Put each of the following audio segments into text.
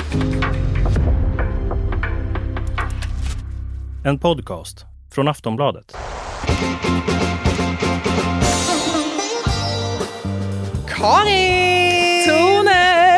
En podcast från Aftonbladet. Karin! Tone!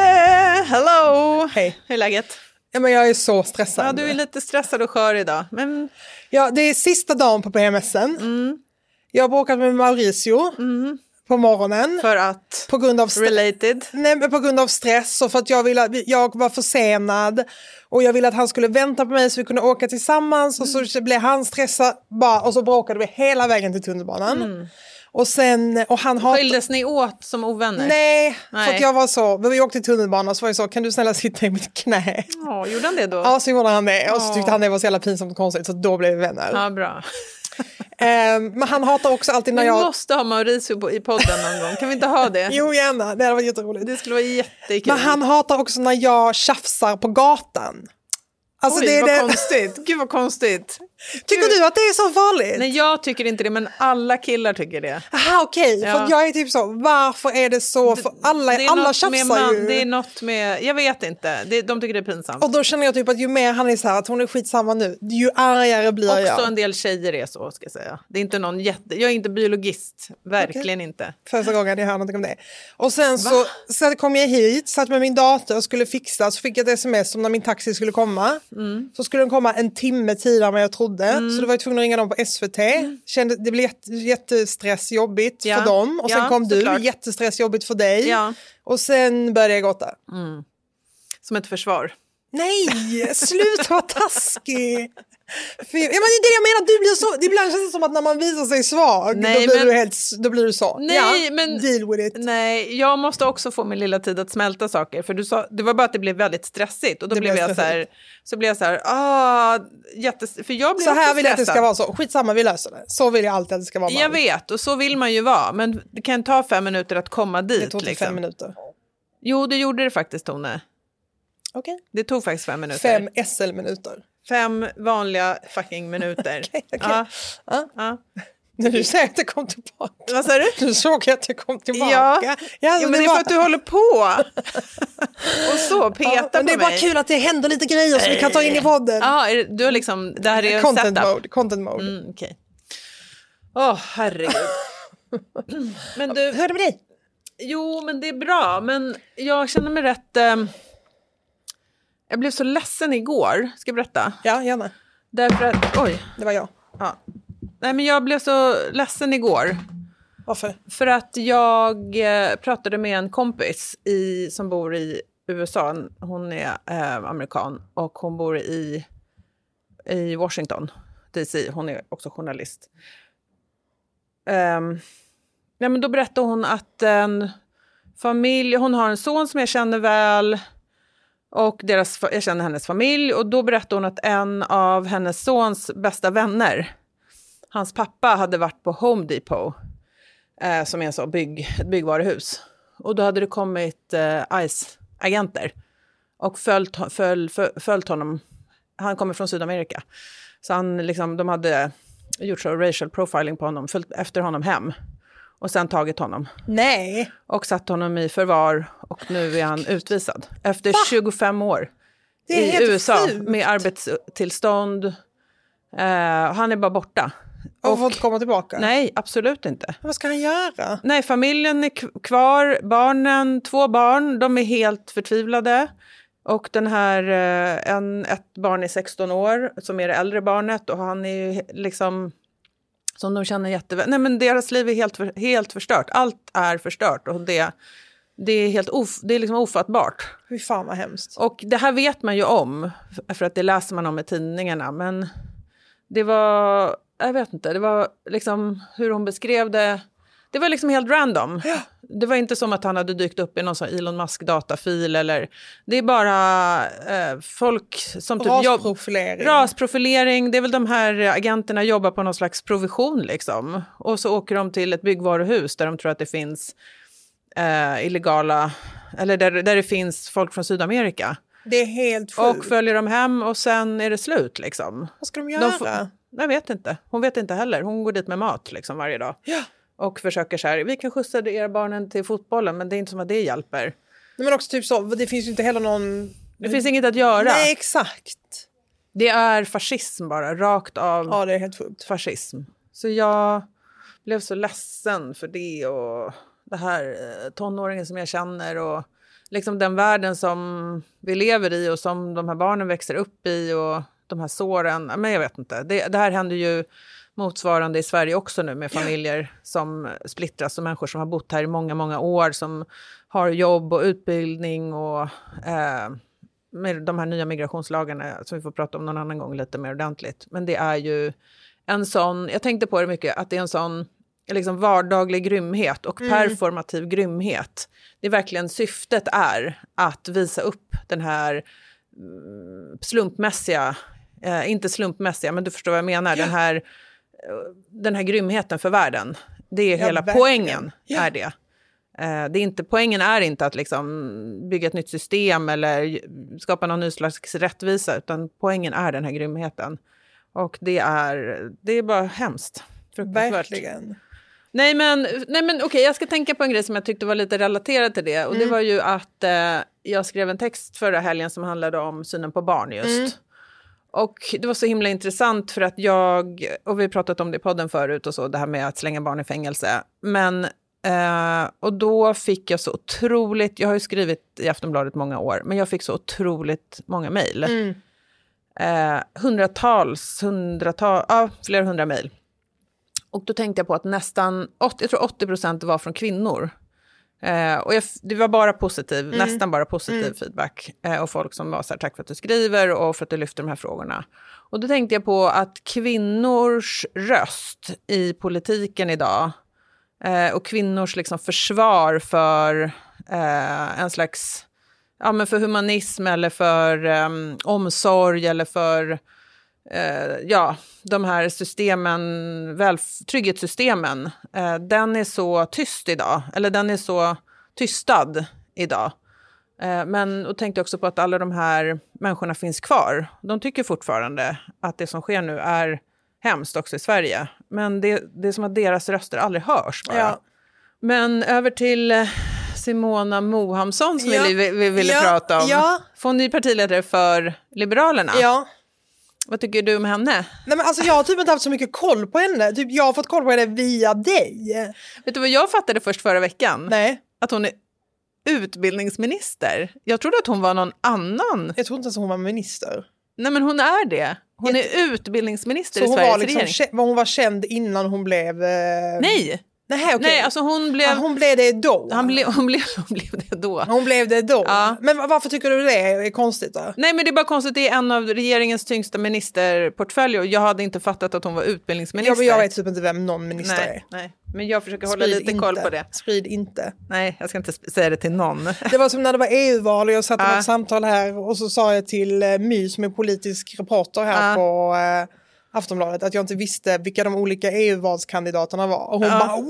Hello! Hej. Hur är läget? Ja, men jag är så stressad. Ja, du är lite stressad och skör idag. Men... Ja, det är sista dagen på PMSen. Jag har bråkat med Mauricio på morgonen. För att? På grund av Related? Nej, men på grund av stress och för att jag var försenad. Och jag ville att han skulle vänta på mig så vi kunde åka tillsammans. Och så blev han stressad och så bråkade vi hela vägen till tunnelbanan. Och sen, och han Skildes ni åt som ovänner? Nej, för att jag var så, vi åkte till tunnelbanan så var jag så, kan du snälla sitta i mitt knä? Ja, gjorde han det då? Ja, så gjorde han det. Och så tyckte han det var så jävla pinsamt och konstigt, så då blev vi vänner. Ja, bra. Men han hatar också alltid när vi jag... måste ha Mauricio i podden någon gång, kan vi inte ha det? Jo, gärna, det hade varit jätteroligt. Det skulle vara jättekul. Men han hatar också när jag tjafsar på gatan. Alltså, Oj, vad konstigt. Gud vad konstigt. Tycker du att det är så farligt? Nej, jag tycker inte det, men alla killar tycker det. Aha, okej. Ja. För jag är typ så, varför är det så? För alla tjafsar ju. Det är något med, jag vet inte, de tycker det är pinsamt. Och då känner jag typ att ju mer han är så här, att hon är skitsamma nu, ju argare blir jag. Också en del tjejer är så, ska jag säga. Det är inte någon jag är inte biologist, verkligen inte. Första gången jag hör någonting om det. Och sen så kom jag hit, satt med min dator och skulle fixa, så fick jag ett sms om när min taxi skulle komma. Så skulle den komma en timme tidigare än vad jag trodde. Så då var jag tvungen att ringa dem på SVT. Det blev jättestressjobbigt för dem. Och sen kom du, jättestressjobbigt för dig. Ja. Och sen började jag gråta. Som ett försvar. Nej, sluta vara taskig. Ja, men det är det jag menar, du blir så, ibland känns det som att när man visar sig svag, nej, då blir du så. Nej, men deal with it. Nej, jag måste också få min lilla tid att smälta saker, för du sa, det var bara att det blev väldigt stressigt och då blev jag så här, för jag blev så här också vill jag att det stressad. ska vara så. Skitsamma, vi löser det. Så vill jag alltid att det ska vara. Jag vet, och så vill man ju vara, men det kan ta 5 minuter att komma dit. Det tog liksom. 5 minuter. Jo, det gjorde det faktiskt, Tone. Okej. Det tog faktiskt 5 minuter. 5 SL-minuter. 5 vanliga fucking minuter. Okej. Ja. När du säger att det kom tillbaka. Vad sa du? Du såg att det kom tillbaka. Ja, men det är för att du håller på. Och så peta på mig. Det är bara kul att det händer lite grejer som vi kan ta in i podden. Ja, du har liksom, det här är Content mode. Okej. Herregud. Men du... Hör det med dig? Jo, men det är bra. Men jag känner mig rätt... Jag blev så ledsen igår. Ska jag berätta? Ja, gärna. Därför att... Oj. Det var jag. Ja. Nej, men jag blev så ledsen igår. Varför? För att jag pratade med en kompis som bor i USA. Hon är amerikan och hon bor i Washington DC. Hon är också journalist. Nej, men då berättade hon att en familj... Hon har en son som jag känner väl... Och jag känner hennes familj. Och då berättade hon att en av hennes sons bästa vänner, hans pappa, hade varit på Home Depot. Som är en så ett byggvaruhus. Och då hade det kommit ICE-agenter. Och följt honom. Han kommer från Sydamerika. Så de hade gjort så racial profiling på honom. Följt efter honom hem. Och sen tagit honom. Nej. Och satt honom i förvar. Och nu är han utvisad. Efter 25 år. Det är i USA. Fult. Med arbetstillstånd. Han är bara borta. Och får inte komma tillbaka? Nej, absolut inte. Vad ska han göra? Nej, familjen är kvar. Barnen, 2 barn. De är helt förtvivlade. Och den här, ett barn är 16 år. Som är det äldre barnet. Och han är ju liksom... Som de känner jätteväl. Nej, men deras liv är helt förstört. Allt är förstört. Och det är helt det är liksom ofattbart. Hur fan vad hemskt. Och det här vet man ju om. För att det läser man om i tidningarna. Men det var... Jag vet inte. Det var liksom hur hon beskrev det. Det var liksom helt random. Ja. Det var inte som att han hade dykt upp i någon sån Elon Musk datafil. Eller, det är bara folk som typ rasprofilering. Det är väl de här agenterna jobbar på någon slags provision liksom. Och så åker de till ett byggvaruhus där de tror att det finns illegala... Eller där det finns folk från Sydamerika. Det är helt sjukt. Och följer dem hem och sen är det slut liksom. Vad ska de göra? Jag vet inte. Hon vet inte heller. Hon går dit med mat liksom varje dag. Ja. Och försöker så här, vi kan skjutsa era barnen till fotbollen, men det är inte som att det hjälper. Nej, men också typ så, det finns ju inte heller någon Det finns inget att göra. Nej, exakt. Det är fascism bara, rakt av. Ja, det är helt sjukt. Fascism. Så jag blev så ledsen för det och det här tonåringen som jag känner och liksom den världen som vi lever i och som de här barnen växer upp i och de här såren. Men jag vet inte. Det här händer ju motsvarande i Sverige också nu med familjer som splittras och människor som har bott här i många, många år som har jobb och utbildning och med de här nya migrationslagarna som vi får prata om någon annan gång lite mer ordentligt. Men det är ju en sån, jag tänkte på det mycket, att det är en sån liksom vardaglig grymhet och performativ grymhet. Det är verkligen syftet är att visa upp den här slumpmässiga, inte slumpmässiga, men du förstår vad jag menar, den här grymheten för världen. Det är hela verkligen. Poängen är det. Poängen är inte att liksom bygga ett nytt system eller skapa någon ny slags rättvisa, utan poängen är den här grymheten. Och det är bara hemskt. Verkligen. Nej men okej, jag ska tänka på en grej som jag tyckte var lite relaterad till det. Och det var ju att jag skrev en text förra helgen som handlade om synen på barn just. Och det var så himla intressant för att och vi har pratat om det i podden förut och så, det här med att slänga barn i fängelse. Men, och då fick jag så otroligt, jag har ju skrivit i Aftonbladet många år, men jag fick så otroligt många mejl. Flera hundra mejl. Och då tänkte jag på att jag tror 80% var från kvinnor. Och det var bara nästan bara positiv feedback. Och folk som var så här, tack för att du skriver och för att du lyfter de här frågorna. Och då tänkte jag på att kvinnors röst i politiken idag och kvinnors liksom försvar för en slags, ja men för humanism eller för omsorg eller för de här systemen, trygghetssystemen, den är så tyst idag, eller den är så tystad idag. Men och tänkte också på att alla de här människorna finns kvar. De tycker fortfarande att det som sker nu är hemskt också i Sverige. Men det är som att deras röster aldrig hörs bara. Ja. Men över till Simona Mohamsson som vi ville prata om. Ja. Får ny partiledare för Liberalerna. Ja. Vad tycker du om henne? Nej, men alltså, jag har typ inte haft så mycket koll på henne. Typ, jag har fått koll på henne via dig. Vet du vad jag fattade först förra veckan? Nej. Att hon är utbildningsminister. Jag trodde att hon var någon annan. Jag trodde inte att hon var minister. Nej, men hon är det. Hon är utbildningsminister i Sveriges regering. Hon var känd innan hon blev... Nej. Nej, alltså hon blev det då. Hon blev det då. Hon blev det då. Ja. Men varför tycker du det är konstigt då? Nej, men det är bara konstigt. Det är en av regeringens tyngsta ministerportföljer. Jag hade inte fattat att hon var utbildningsminister. Ja, men jag vet typ inte vem någon minister är. Nej, men jag försöker hålla lite koll på det. Sprid inte. Nej, jag ska inte säga det till någon. Det var som när det var EU-val och jag satt med ett samtal här och så sa jag till My som är politisk reporter här på... Aftonbladet att jag inte visste vilka de olika EU-valskandidaterna var. Och hon bara,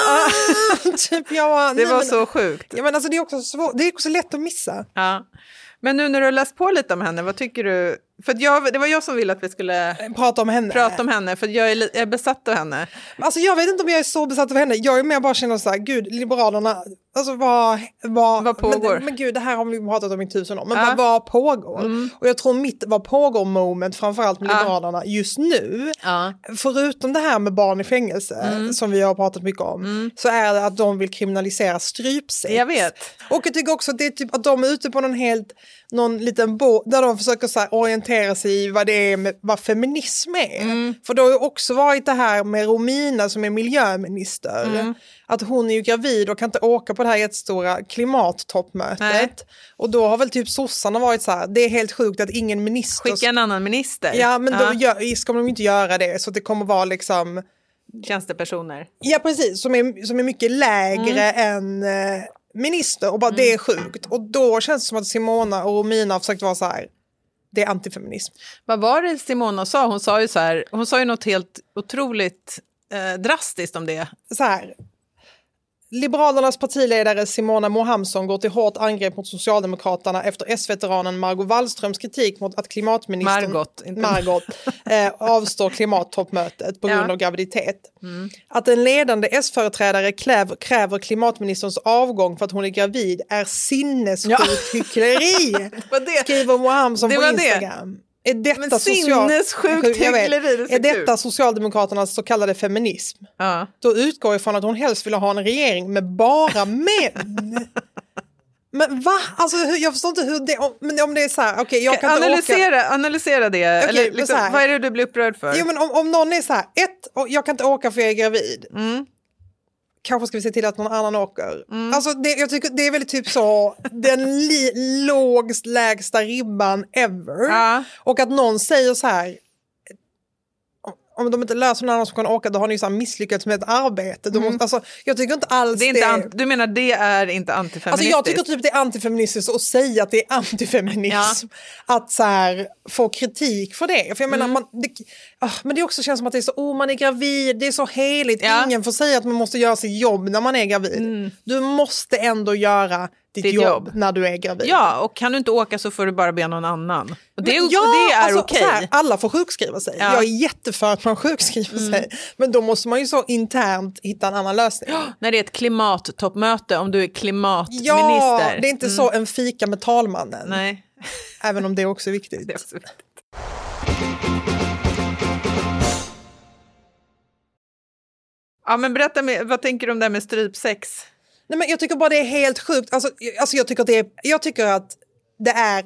wow! Typ, det var så sjukt. Ja, men alltså, det är också svårt. Det är också lätt att missa. Ja. Men nu när du har läst på lite om henne, vad tycker du? För det var jag som ville att vi skulle prata om henne. För jag är besatt av henne. Alltså jag vet inte om jag är så besatt av henne. Jag är mer bara känner så här, gud, Liberalerna, alltså vad pågår? Men gud, det här har vi pratat om i 1000 år. Men vad pågår? Och jag tror mitt vad pågår moment, framförallt med Liberalerna just nu. Förutom det här med barn i fängelse, som vi har pratat mycket om, så är det att de vill kriminalisera strypsex. Jag vet. Och jag tycker också att det är typ att de är ute på någon liten där de försöker så här orientera sig i vad feminism är. För det har ju också varit det här med Romina som är miljöminister. Att hon är ju gravid och kan inte åka på det här jättestora klimattoppmötet. Nej. Och då har väl typ sossarna varit så här, det är helt sjukt att ingen minister... Skicka en annan minister. Ja, men då ska de inte göra det. Så det kommer vara liksom... tjänstepersoner. Ja, precis. Som är mycket lägre än... minister och bara det är sjukt. Och då känns det som att Simona och Romina har försökt vara så här, det är antifeminism. Vad var det Simona sa? Hon sa ju så här, hon sa ju något helt otroligt drastiskt om det. Så här, Liberalernas partiledare Simona Mohamsson går till hårt angrepp mot Socialdemokraterna efter S-veteranen Margot Wallströms kritik mot att klimatministern Margot avstår klimattoppmötet på grund av graviditet. Att en ledande S-företrädare kräver klimatministerns avgång för att hon är gravid är sinnessjukt hyckleri, skriver Mohamsson på Instagram. Är detta Socialdemokraternas så kallade feminism? Ja. Då utgår ifrån att hon helst vill ha en regering med bara män. Men va? Alltså, jag förstår inte hur det... om det är så här... Okay, jag kan analysera det. Okay, eller, liksom, vad är det du blir upprörd för? Jo, men om någon är så här... jag kan inte åka för jag är gravid. Kanske ska vi se till att någon annan åker. Alltså jag tycker det är väl typ så den lägsta ribban ever. Och att någon säger så här, om de inte löser någon annan som kan åka, då har ni så här misslyckats med ett arbete. Alltså, jag tycker inte alls du menar det är inte antifeministiskt? Alltså jag tycker typ det är antifeministiskt att säga att det är antifeminism. Att så här, få kritik för det. För jag menar, men det också känns som att det är så, man är gravid, det är så heligt. Ingen får säga att man måste göra sitt jobb när man är gravid. Du måste ändå göra ditt jobb när du är gravid. Ja, och kan du inte åka så får du bara be någon annan. Och det är alltså, okej. Alla får sjukskriva sig. Jag är jätteför att man sjukskriver sig. Men då måste man ju så internt hitta en annan lösning. När det är ett klimattoppmöte, om du är klimatminister. Ja, det är inte så en fika med talmannen. Nej. Även om det också är viktigt. Det är också viktigt. Ja, men berätta, vad tänker du om det här med strypsex? Nej, men jag tycker bara det är helt sjukt. Alltså jag tycker att det är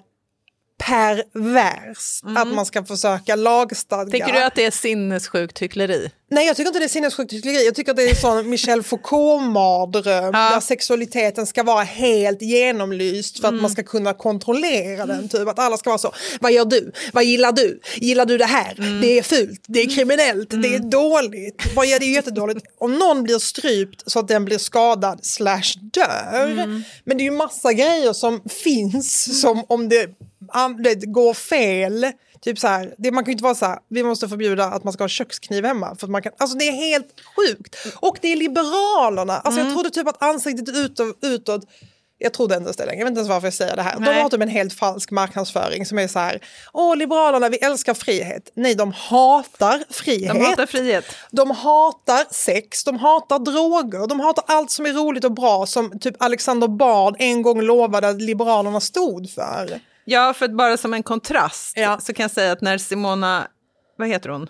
perverst att man ska försöka lagstadga. Tycker du att det är sinnessjukt hyckleri? Nej, jag tycker inte det är sinnessjukt hyckleri. Jag tycker att det är sån Michel Foucault-mardröm där sexualiteten ska vara helt genomlyst för att man ska kunna kontrollera den. Typ att alla ska vara så, vad gör du? Vad gillar du? Gillar du det här? Det är fult, det är kriminellt, det är dåligt. Vad är det jättedåligt? Om någon blir strypt så att den blir skadad / dör. Men det är ju massa grejer som finns som om det går fel. Typ så här, man kan ju inte vara så här, vi måste förbjuda att man ska ha kökskniv hemma. För att man kan, alltså det är helt sjukt. Och det är Liberalerna. Alltså jag trodde typ att ansiktet utåt, jag trodde inte det längre. Jag vet inte ens varför jag säger det här. Nej. De har typ en helt falsk marknadsföring som är så här, Liberalerna, vi älskar frihet. Nej, de hatar frihet. De hatar frihet. De hatar sex, de hatar droger, de hatar allt som är roligt och bra som typ Alexander Bard en gång lovade att Liberalerna stod för. Ja, för att bara som en kontrast så kan jag säga att när Simona, vad heter hon?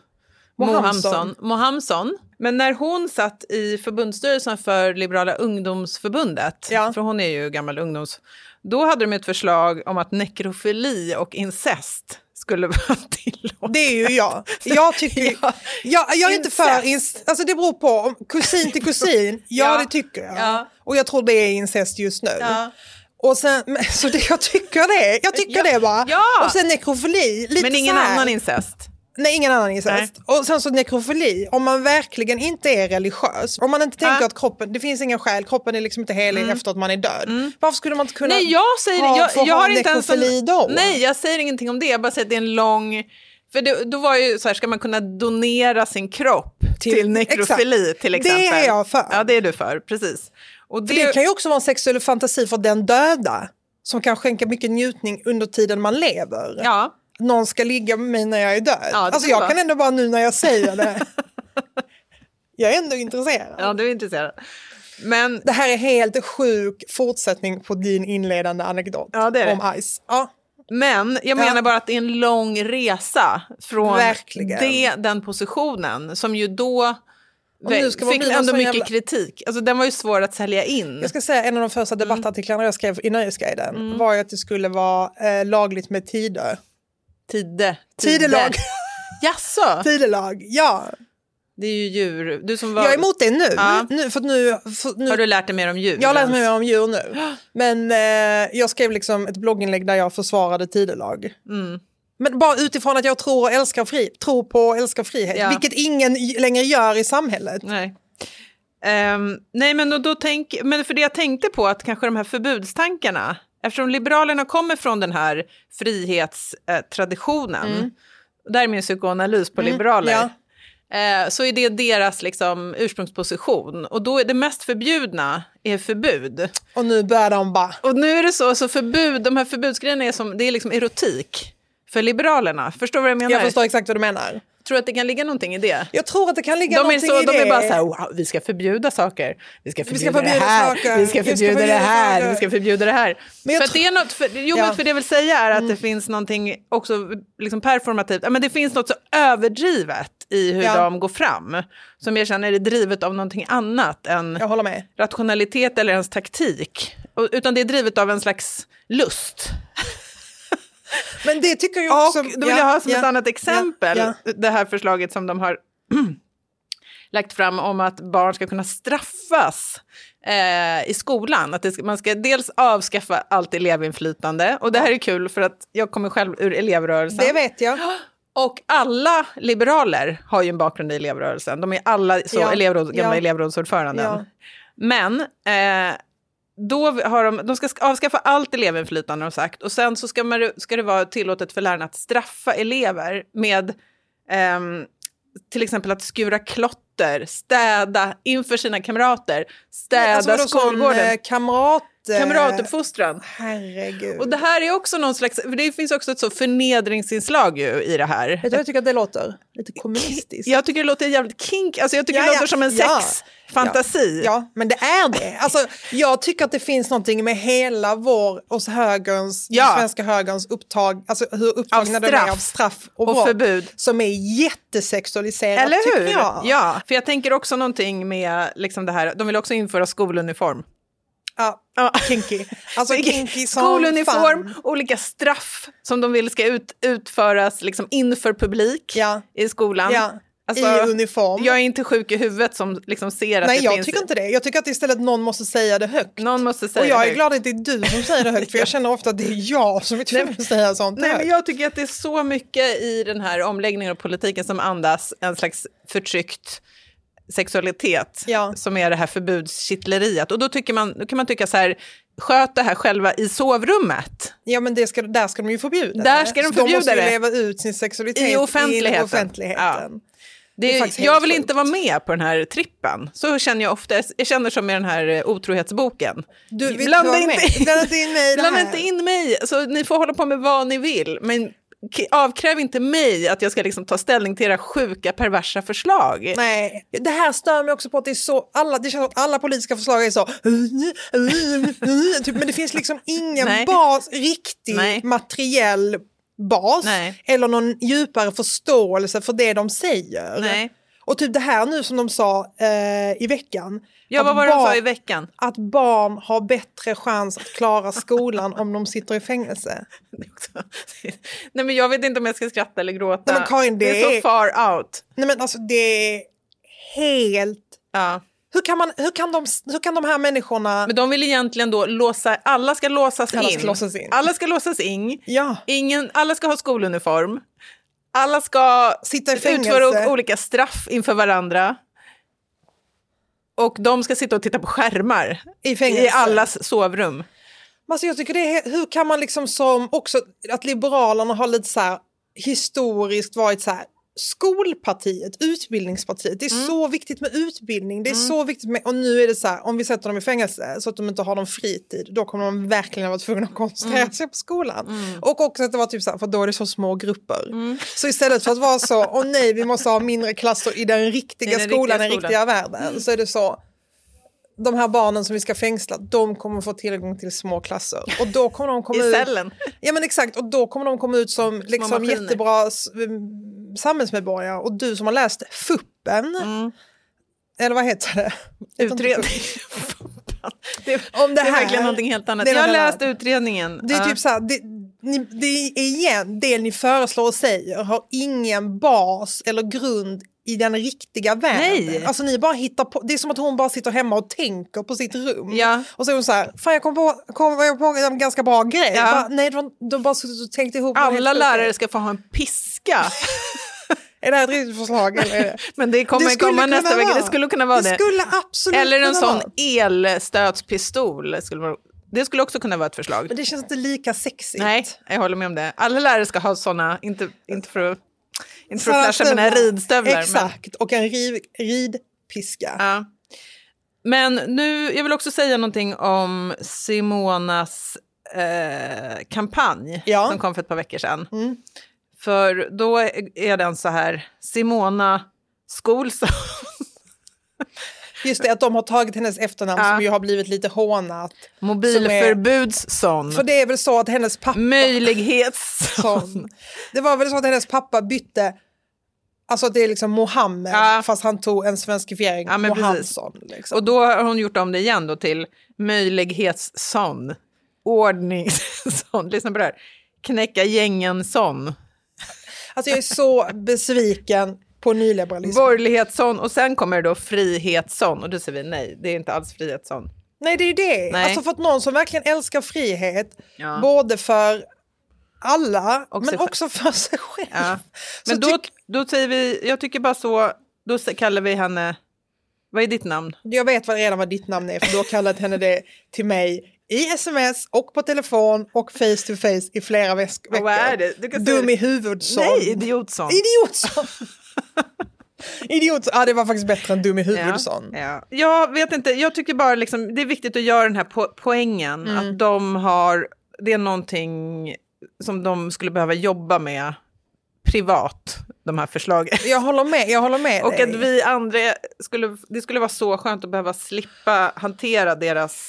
Mohamsson. Men när hon satt i förbundsstyrelsen för Liberala ungdomsförbundet, för hon är ju gammal då hade de ett förslag om att nekrofili och incest skulle vara tillåtet. Det är ju jag. Jag tycker jag är inte för alltså det beror på kusin till kusin. Det tycker jag. Ja. Och jag tror det är incest just nu. Ja. Och sen, så det, jag tycker det bara. Ja. Och sen nekrofili. Lite men ingen annan incest? Nej, ingen annan incest. Nej. Och sen så nekrofili, om man verkligen inte är religiös, om man inte tänker att kroppen, det finns ingen själ, kroppen är liksom inte helig efter att man är död. Varför skulle man inte kunna jag har inte nekrofili då? Nej, jag säger ingenting om det. Jag bara säger att det är en lång... För då var ju så här, ska man kunna donera sin kropp till nekrofili till exempel? Det är jag för. Ja, det är du för, precis. Och det kan ju också vara en sexuell fantasi för den döda som kan skänka mycket njutning under tiden man lever. Ja. Någon ska ligga med mig när jag är död. Ja, alltså jag kan ändå bara nu när jag säger det. Jag är ändå intresserad. Ja, du är intresserad. Men det här är helt sjuk fortsättning på din inledande anekdot om Ice. Ja. Men jag menar bara att det är en lång resa från den positionen som ju då fick ändå mycket kritik. Alltså den var ju svår att sälja in. Jag ska säga en av de första debattartiklarna jag skrev i Nöjesguiden var ju att det skulle vara lagligt med tidelag. Jasså? Tidelag, ja. Det är ju djur. Du som Jag är emot det nu. Ja. Nu har du lärt dig mer om djur? Jag har lärt mig mer om djur nu. Men jag skrev liksom ett blogginlägg där jag försvarade tidelag. Men bara utifrån att jag tror på och älskar frihet. Vilket ingen längre gör i samhället. Nej. Nej, men men för det jag tänkte på att kanske de här förbudstankarna, eftersom Liberalerna kommer från den här frihetstraditionen, där är min psykoanalys på liberaler. Ja. så är det deras liksom ursprungsposition. Och då är det mest förbjudna är förbud. Och nu börjar de bara... Och nu är det så förbud, de här förbudsgrejerna det är liksom erotik för liberalerna. Förstår du vad jag menar? Jag förstår exakt vad du menar. Tror du att det kan ligga någonting i det? Jag tror att det kan ligga någonting i det. De är bara så här, wow, vi ska förbjuda saker. Vi ska förbjuda det här. Vi ska förbjuda det här. Vi ska förbjuda det här. Men för att det är något, för det jag vill säga är att det finns någonting också liksom performativt. Men det finns något så överdrivet i hur de går fram. Som jag känner är drivet av någonting annat än jag håller med. Rationalitet eller ens taktik. Utan det är drivet av en slags lust. Men det tycker jag också... Och då vill jag ha som ett annat exempel det här förslaget som de har lagt fram om att barn ska kunna straffas i skolan. Att man ska dels avskaffa allt elevinflytande. Och det här är kul för att jag kommer själv ur elevrörelsen. Det vet jag. Och alla liberaler har ju en bakgrund i elevrörelsen. De är alla gamla elevrådsordföranden. Ja. Men... då har de ska avskaffa allt elevinflytande har de sagt. Och sen så ska det vara tillåtet för lärarna att straffa elever med till exempel att skura klotter, städa inför sina kamrater, städa skolgården. Kamratuppfostran. Herregud. Och det här är också någon slags, för det finns också ett så förnedringsinslag ju i det här. Vet du, jag tycker att det låter lite kommunistiskt. Jag tycker det låter jävligt kink, alltså jag tycker det låter som en sexfantasi. Ja, men det är det. Alltså, jag tycker att det finns någonting med hela svenska högerns upptag, alltså hur upptagna de är av straff och förbud. Som är jättesexualiserat. Eller hur? Tycker jag. Ja, för jag tänker också någonting med liksom det här, de vill också införa skoluniform. Ja, kinky. Alltså kinky som skoluniform, fan. Olika straff som de vill ska utföras liksom inför publik i skolan. Ja. Alltså, i uniform. Jag är inte sjuk i huvudet som liksom ser att Nej, det finns... Nej, jag tycker inte det. Jag tycker att istället någon måste säga det högt. Någon måste säga och jag det är högt. glad att det är du som säger det högt, för jag känner ofta att det är jag som är tvungen att säga sånt högt. Men jag tycker att det är så mycket i den här omläggningen av politiken som andas en slags förtryckt sexualitet som är det här förbudskittleriet. Och då kan man tycka så här, sköt det här själva i sovrummet. Ja, men där ska de ju förbjuda där ska de förbjuda de måste det. Ju leva ut sin sexualitet i offentligheten. Ja. Jag vill inte vara med på den här trippen. Så känner jag ofta. Jag känner som med den här otrohetsboken. Du vill blanda inte in mig. Så ni får hålla på med vad ni vill. Men avkräv inte mig att jag ska liksom ta ställning till era sjuka, perversa förslag. Nej, det här stör mig också på att det är så, det känns att alla politiska förslag är så typ, men det finns liksom ingen riktig materiell bas eller någon djupare förståelse för det de säger. Nej. Och typ det här nu som de sa i veckan. Ja, vad var det de sa i veckan? Att barn har bättre chans att klara skolan om de sitter i fängelse. Nej, men jag vet inte om jag ska skratta eller gråta. Nej, men Karin, det är så far out. Nej, men alltså det är helt... Ja. Hur kan de här människorna... Men de vill egentligen då alla ska låsas in. Alla ska låsas in. Ja. Alla ska ha skoluniform. Alla ska sitta i fängelse. Utföra olika straff inför varandra. Och de ska sitta och titta på skärmar i allas sovrum. Alltså jag tycker det är, hur kan man liksom som också, att Liberalerna har lite så här historiskt varit så här, skolpartiet, utbildningspartiet, det är så viktigt med utbildning, det är så viktigt med, och nu är det så här, om vi sätter dem i fängelse så att de inte har någon fritid, då kommer de verkligen vara tvungna att koncentrera sig på skolan. Och också att det var typ så här, för då är det så små grupper. Så istället för att vara så, nej, vi måste ha mindre klasser i den riktiga skolan, den riktiga världen, så är det så, de här barnen som vi ska fängsla, de kommer få tillgång till små klasser. Och då kommer de komma ut... I cellen. Ja, men exakt. Och då kommer de komma ut som liksom jättebra samhällsmedborgare. Och du som har läst FUPen, eller vad heter det? Utredning. det är verkligen någonting helt annat. Jag har läst utredningen. Det är typ så här, det är igen, det ni föreslår och säger har ingen bas eller grund i den riktiga världen. Nej. Alltså ni bara hittar på, det är som att hon bara sitter hemma och tänker på sitt rum. Ja. Och så är hon så här, fan jag kom på en ganska bra grej. Ja. Bara, nej, de bara suttit och tänkt ihop. Alla lärare ska få ha en piska. Är det här ett riktigt förslag? Eller är det? Men det kommer komma nästa vecka. Det skulle kunna vara det. Det skulle absolut eller en sån vara. Elstötspistol. Det skulle också kunna vara ett förslag. Men det känns inte lika sexigt. Nej, jag håller med om det. Alla lärare ska ha såna, inte för att... Inte för att flasha mina ridstövlar. Exakt, och en ridpiska. Ja. Men nu, jag vill också säga någonting om Simonas kampanj som kom för ett par veckor sedan. För då är den så här, Simona Skolson. Just det, att de har tagit hennes efternamn som ju har blivit lite hånat. Mobilförbudsson. För det är väl så att hennes pappa... Möjlighetsson. Det var väl så att hennes pappa bytte... Alltså det är liksom Mohammed, fast han tog en svenskifiering. Ja, Mohammedsson. Liksom. Och då har hon gjort om det igen då till möjlighetsson. Ordningsson. Lyssna på det här. Knäcka gängen-son. Alltså jag är så besviken på nyliberalism. Borgerlighetsson. Och sen kommer det då frihetsson. Och då säger vi nej, det är inte alls frihetsson. Nej, det är ju det. Nej. Alltså för att någon som verkligen älskar frihet, både för alla, men också för sig själv. Ja. Men då säger vi, jag tycker bara så, då kallar vi henne, vad är ditt namn? Jag vet redan vad ditt namn är, för då kallade henne det till mig i sms och på telefon och face to face i flera veckor. Vad är det? Dum i huvudsson. Nej, idiotsson. Idiot. Ja, det var faktiskt bättre än dum i huvudsson. Ja. Jag vet inte, jag tycker bara liksom, det är viktigt att göra den här poängen. Att de har, det är någonting som de skulle behöva jobba med privat, de här förslagen. Jag håller med och dig. att vi andra det skulle vara så skönt att behöva slippa hantera deras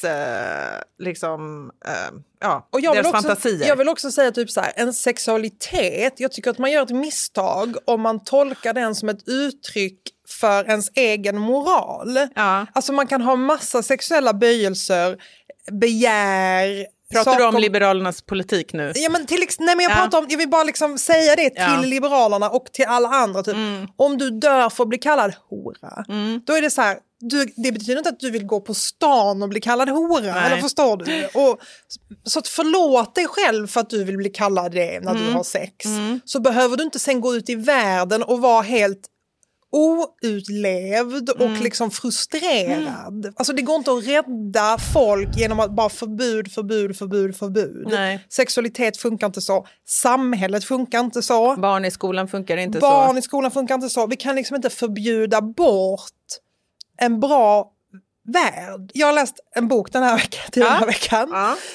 och deras fantasier. Jag vill också säga typ så här, en sexualitet, jag tycker att man gör ett misstag om man tolkar den som ett uttryck för ens egen moral. Ja. Alltså man kan ha massa sexuella böjelser, begär. Pratar du om Liberalernas politik nu? Ja, men jag vill bara liksom säga det till Liberalerna och till alla andra. Typ. Om du dör för att bli kallad hora, då är det så här, det betyder inte att du vill gå på stan och bli kallad hora, eller förstår du? Och, så att förlåt dig själv för att du vill bli kallad det när du har sex. Så behöver du inte sen gå ut i världen och vara helt outlevd och liksom frustrerad. Alltså det går inte att rädda folk genom att bara förbud. Nej. Sexualitet funkar inte så. Samhället funkar inte så. Barn i skolan funkar inte så. Vi kan liksom inte förbjuda bort en bra värld. Jag har läst en bok den här veckan.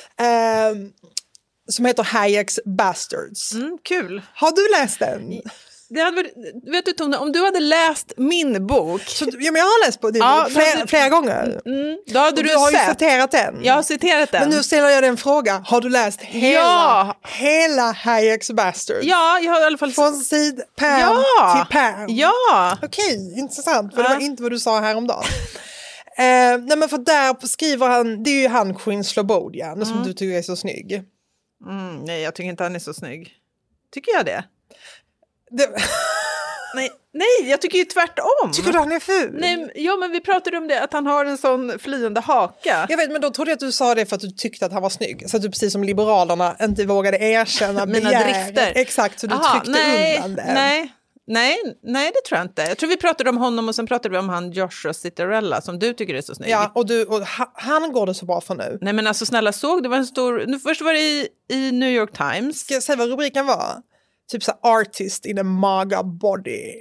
Som heter Hayek's Bastards. Kul. Har du läst den? Det hade, vet du Tone, om du hade läst min bok... Men jag har läst på din bok flera gånger. Då hade du har ju citerat den. Jag har citerat den. Men nu ställer jag den fråga. Har du läst hela Hayek's Bastards? Ja, jag har i alla fall... Från pärm till pärm. Ja. Okej, intressant. För det var inte vad du sa häromdagen. Nej, men för där skriver han... Det är ju han Quinn Slobodian som du tycker är så snygg. Nej, jag tycker inte han är så snygg. Tycker jag det? Nej, jag tycker ju tvärtom. Tycker du han är ful? Nej, ja, men vi pratade om det, att han har en sån flyende haka. Jag vet, men då trodde jag att du sa det för att du tyckte att han var snygg. Så att du precis som Liberalerna inte vågade erkänna mina drifter. Exakt, så du tryckte undan det. Nej, det tror jag inte. Jag tror vi pratade om honom och sen pratade vi om han Joshua Citarella som du tycker är så snygg. Ja, och han går det så bra för nu. Nej, men alltså snälla, det var en stor... Först var det i New York Times. Ska jag säga vad rubriken var? Typ så artist in a maga body.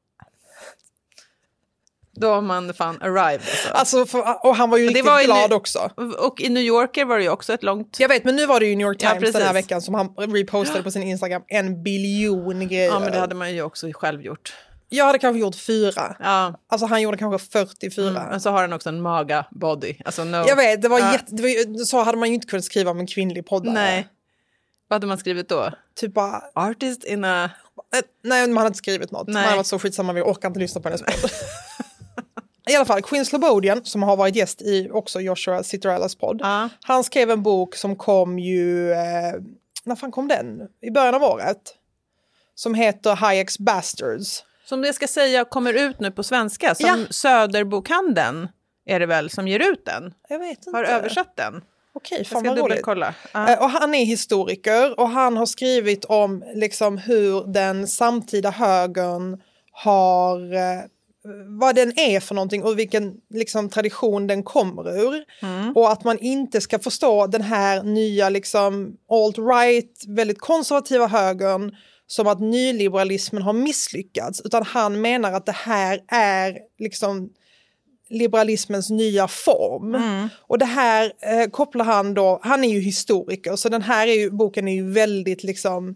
Då har man fan arrived. Alltså och han var ju riktigt glad också. Och i New Yorker var det ju också ett långt... Jag vet, men nu var det ju New York Times den här veckan som han repostade på sin Instagram 1 biljon grejer. Ja, men det hade man ju också själv gjort. Jag hade kanske gjort 4. Ja. Alltså han gjorde kanske 44. Men så har han också en maga body. Alltså Jag vet, det var så hade man ju inte kunnat skriva om en kvinnlig poddare. Nej. Vad hade man skrivit då? Typ bara... Artist in a... Nej, man hade inte skrivit något. Nej. Man hade varit så skitsamma, vi orkar inte lyssna på hennes podd. I alla fall, Quinn Slobodian, som har varit gäst i också Joshua Citarellas podd. Han skrev en bok som kom ju... när fan kom den? I början av året. Som heter Hayek's Bastards. Som det ska säga kommer ut nu på svenska. Som Söderbokhandeln är det väl som ger ut den? Jag vet inte. Har översatt den. Okej, fan vad roligt. Och han är historiker och han har skrivit om liksom hur den samtida högern har vad den är för någonting och vilken liksom, tradition den kommer ur. Och att man inte ska förstå den här nya liksom, alt-right, väldigt konservativa högern som att nyliberalismen har misslyckats. Utan han menar att det här är liksom liberalismens nya form. Och det här kopplar han då, han är ju historiker, så den här boken är ju väldigt liksom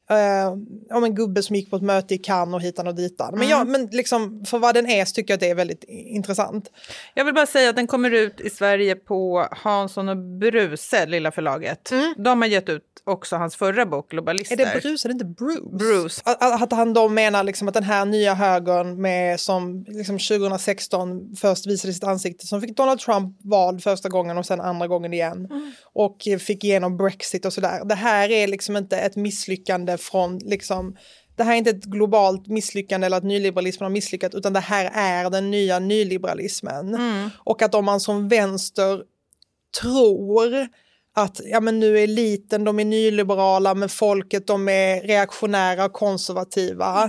om en gubbe som gick på ett möte i Cannes och hitan och ditan. Men liksom, för vad den är så tycker jag att det är väldigt intressant. Jag vill bara säga att den kommer ut i Sverige på Hansson och Bruse, lilla förlaget. De har gett ut också hans förra bok, Globalister. Är det Bruse eller inte Bruce? Bruce. Att han då menar liksom att den här nya högern med, som liksom 2016 först visade sitt ansikte, som fick Donald Trump vald första gången och sen andra gången igen. Och fick igenom Brexit och sådär. Det här är liksom inte ett misslyckande från liksom, det här är inte ett globalt misslyckande eller att nyliberalismen har misslyckats, utan det här är den nya nyliberalismen. Och att om man som vänster tror att ja, men nu är eliten, de är nyliberala, men folket, de är reaktionära och konservativa,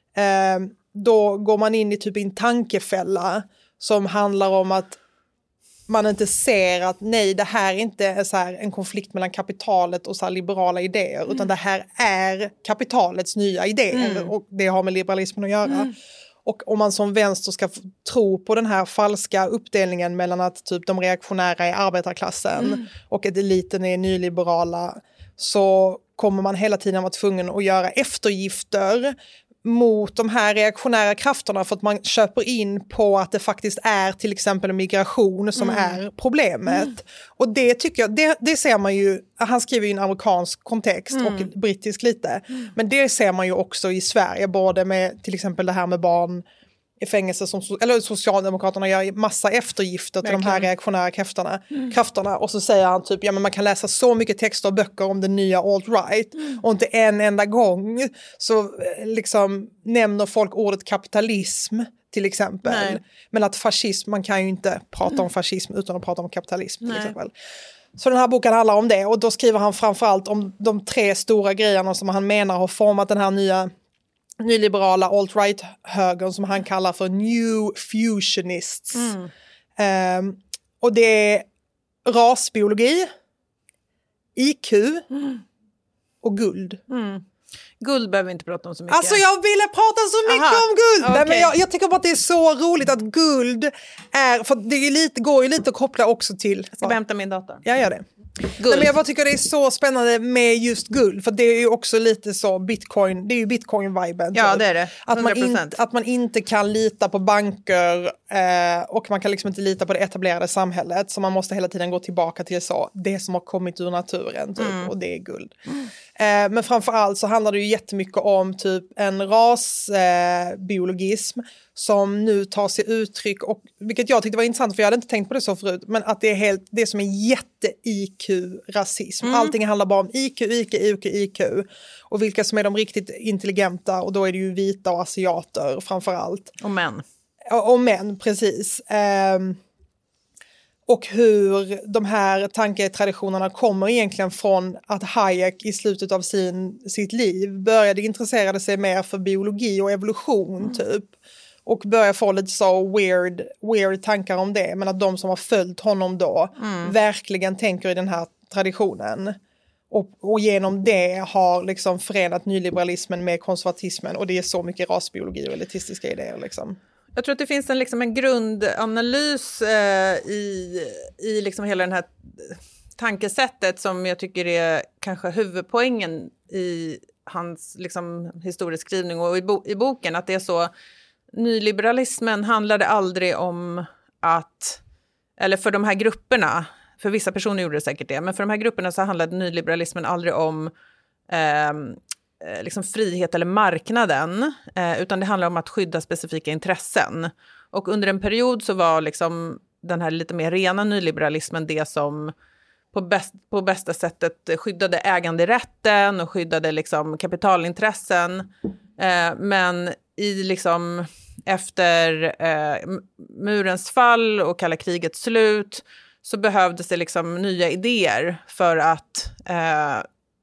då går man in i typ en tankefälla som handlar om att man inte ser att nej, det här är inte så här en konflikt mellan kapitalet och så här liberala idéer, utan det här är kapitalets nya idéer och det har med liberalismen att göra. Och om man som vänster ska tro på den här falska uppdelningen mellan att typ de reaktionära är arbetarklassen och att eliten är nyliberala, så kommer man hela tiden vara tvungen att göra eftergifter mot de här reaktionära krafterna för att man köper in på att det faktiskt är till exempel migration som är problemet. Och det tycker jag, det ser man ju, han skriver ju en amerikansk kontext och brittisk lite, men det ser man ju också i Sverige, både med till exempel det här med barn i fängelse som, eller Socialdemokraterna gör massa eftergifter till de här reaktionära krafterna och så säger han typ, ja men man kan läsa så mycket texter och böcker om den nya alt-right och inte en enda gång så liksom nämner folk ordet kapitalism till exempel. Nej. Men att fascism, man kan ju inte prata om fascism utan att prata om kapitalism till exempel. Så den här boken handlar om det, och då skriver han framförallt om de 3 stora grejerna som han menar har format den här nyliberala alt-right-högern som han kallar för New Fusionists. Och det är rasbiologi, IQ och guld. Guld behöver vi inte prata om så mycket. Alltså jag ville prata så mycket om guld. Okay. Men jag tycker bara att det är så roligt att guld är, för det är lite, går ju lite att koppla också till. Jag ska bara hämta min dator. Jag gör det. Nej, men jag bara tycker det är så spännande med just guld, för det är ju också lite så Bitcoin, det är ju Bitcoin-viben. Ja, det är det. 100%. Att man inte kan lita på banker och man kan liksom inte lita på det etablerade samhället, så man måste hela tiden gå tillbaka till det som har kommit ur naturen typ, och det är guld. Men framförallt så handlar det ju jättemycket om typ en rasbiologism som nu tar sig uttryck, och vilket jag tyckte var intressant för jag hade inte tänkt på det så förut, men att det är helt det som är jätte-IQ-rasism. Allting handlar bara om IQ och vilka som är de riktigt intelligenta, och då är det ju vita och asiater framförallt. Och män. Och män, precis. Och hur de här tanketraditionerna kommer egentligen från att Hayek i slutet av sitt liv började intressera sig mer för biologi och evolution typ. Och började få lite så weird tankar om det. Men att de som har följt honom då verkligen tänker i den här traditionen. Och genom det har liksom förenat nyliberalismen med konservatismen. Och det är så mycket rasbiologi och elitistiska idéer liksom. Jag tror att det finns en grundanalys i liksom hela den här tankesättet som jag tycker är kanske huvudpoängen i hans liksom historieskrivning och i boken. Att det är så, nyliberalismen handlade aldrig om att, eller för de här grupperna, för vissa personer gjorde det säkert det, men för de här grupperna så handlade nyliberalismen aldrig om liksom frihet eller marknaden, utan det handlar om att skydda specifika intressen. Och under en period så var liksom den här lite mer rena nyliberalismen det som på bästa sättet skyddade äganderätten och skyddade liksom kapitalintressen. Men i liksom efter murens fall och kalla krigets slut så behövdes det liksom nya idéer för att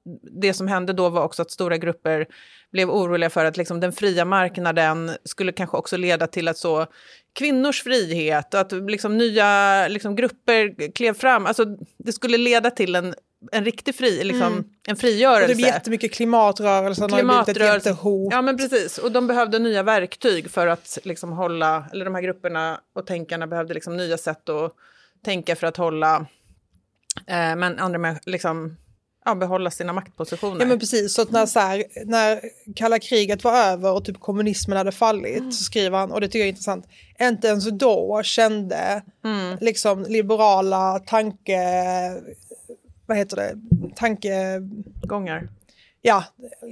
det som hände då var också att stora grupper blev oroliga för att liksom den fria marknaden skulle kanske också leda till att så kvinnors frihet och att liksom nya liksom grupper klev fram. Alltså det skulle leda till en riktig en frigörelse. Och det blir jättemycket klimatrörelser. Klimatrörelse. Ja, men precis. Och de behövde nya verktyg för att liksom hålla, eller de här grupperna och tänkarna behövde liksom nya sätt att tänka för att hålla, men andra med liksom behålla sina maktpositioner. Ja, men precis. Så att när kalla kriget var över och typ kommunismen hade fallit, så skriver han, och det tycker jag är intressant, inte ens då kände liksom liberala tankegångar. Ja,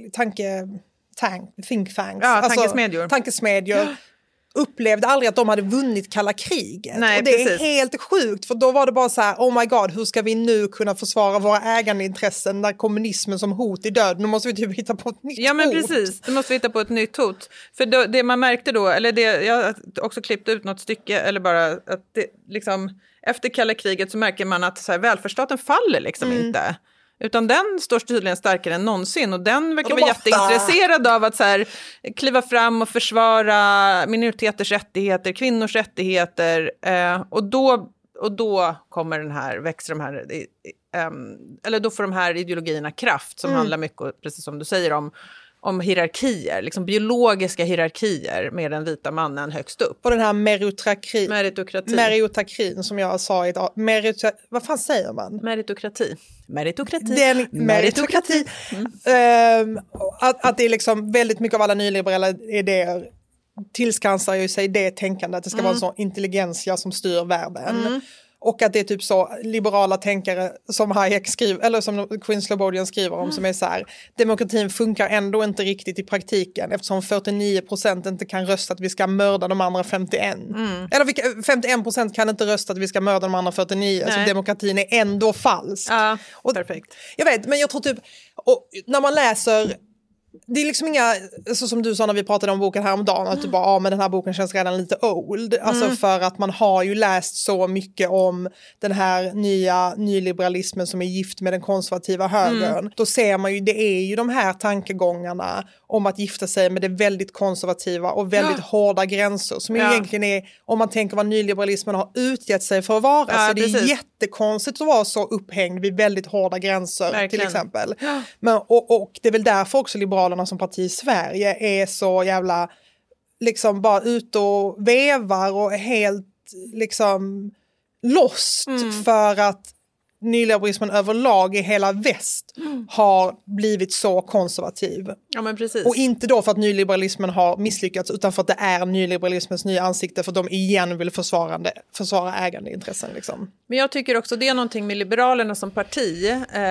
think tanks. Ja, tankesmedjor. Tankesmedjor upplevde aldrig att de hade vunnit kalla kriget. Nej, och det precis. är helt sjukt, för då var det bara så här: oh my god, hur ska vi nu kunna försvara våra ägandeintressen när kommunismen som hot är död? Nu måste vi typ hitta på ett nytt hot. Ja, men precis. Nu måste vi hitta på ett nytt hot. För det man märkte då, eller det jag har också klippt ut något stycke, eller bara att det liksom efter kalla kriget så märker man att så här, välfärdsstaten faller liksom inte. Utan den står tydligen starkare än någonsin, och den verkar vara jätteintresserad av att så här, kliva fram och försvara minoriteters rättigheter, kvinnors rättigheter, och då kommer växer de här, eller då får de här ideologierna kraft som handlar mycket, precis som du säger, om hierarkier, liksom biologiska hierarkier med den vita mannen högst upp. Och den här meritokratin som jag sa idag. Vad fan säger man? Meritokrati. Att det är liksom väldigt mycket av alla nyliberala idéer tillskansar ju sig det tänkandet att det ska vara en sån intelligensia som styr världen. Och att det är typ så liberala tänkare som Hayek skriver, eller som Queen Slobodian skriver om, som är så här: demokratin funkar ändå inte riktigt i praktiken eftersom 49% inte kan rösta att vi ska mörda de andra 51. Eller 51% kan inte rösta att vi ska mörda de andra 49. Så demokratin är ändå falsk. Ja, och, perfekt. Jag vet, men jag tror typ, och när man läser, det är liksom inga, så som du sa när vi pratade om boken häromdagen, att du bara, men den här boken känns redan lite old. Alltså för att man har ju läst så mycket om den här nya nyliberalismen som är gift med den konservativa högern. Då ser man ju, det är ju de här tankegångarna om att gifta sig med det väldigt konservativa och väldigt hårda gränser som egentligen är, om man tänker vad nyliberalismen har utgett sig för att vara, så det är jättekonstigt att vara så upphängd vid väldigt hårda gränser. Verkligen. Till exempel. Men, och det är väl därför också Liberalerna som parti i Sverige är så jävla liksom bara ute och vevar och helt liksom lost för att nyliberalismen överlag i hela väst har blivit så konservativ. Ja, men precis. Och inte då för att nyliberalismen har misslyckats, utan för att det är nyliberalismens nya ansikte, för att de igen vill försvara ägandeintressen. Liksom. Men jag tycker också det är någonting med Liberalerna som parti,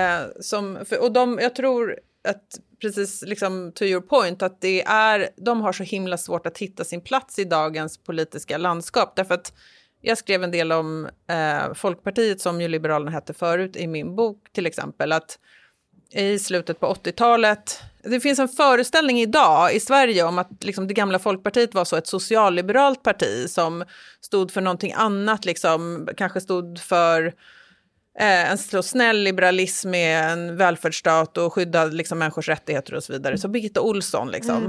jag tror att precis liksom to your point, att de har så himla svårt att hitta sin plats i dagens politiska landskap, därför att jag skrev en del om Folkpartiet, som ju Liberalerna hette förut, i min bok till exempel, att i slutet på 80-talet, det finns en föreställning idag i Sverige om att liksom det gamla Folkpartiet var så ett socialliberalt parti som stod för någonting annat, liksom, kanske stod för en så snäll liberalism med en välfärdsstat och skyddade liksom människors rättigheter och så vidare. Så Birgitta Olsson liksom.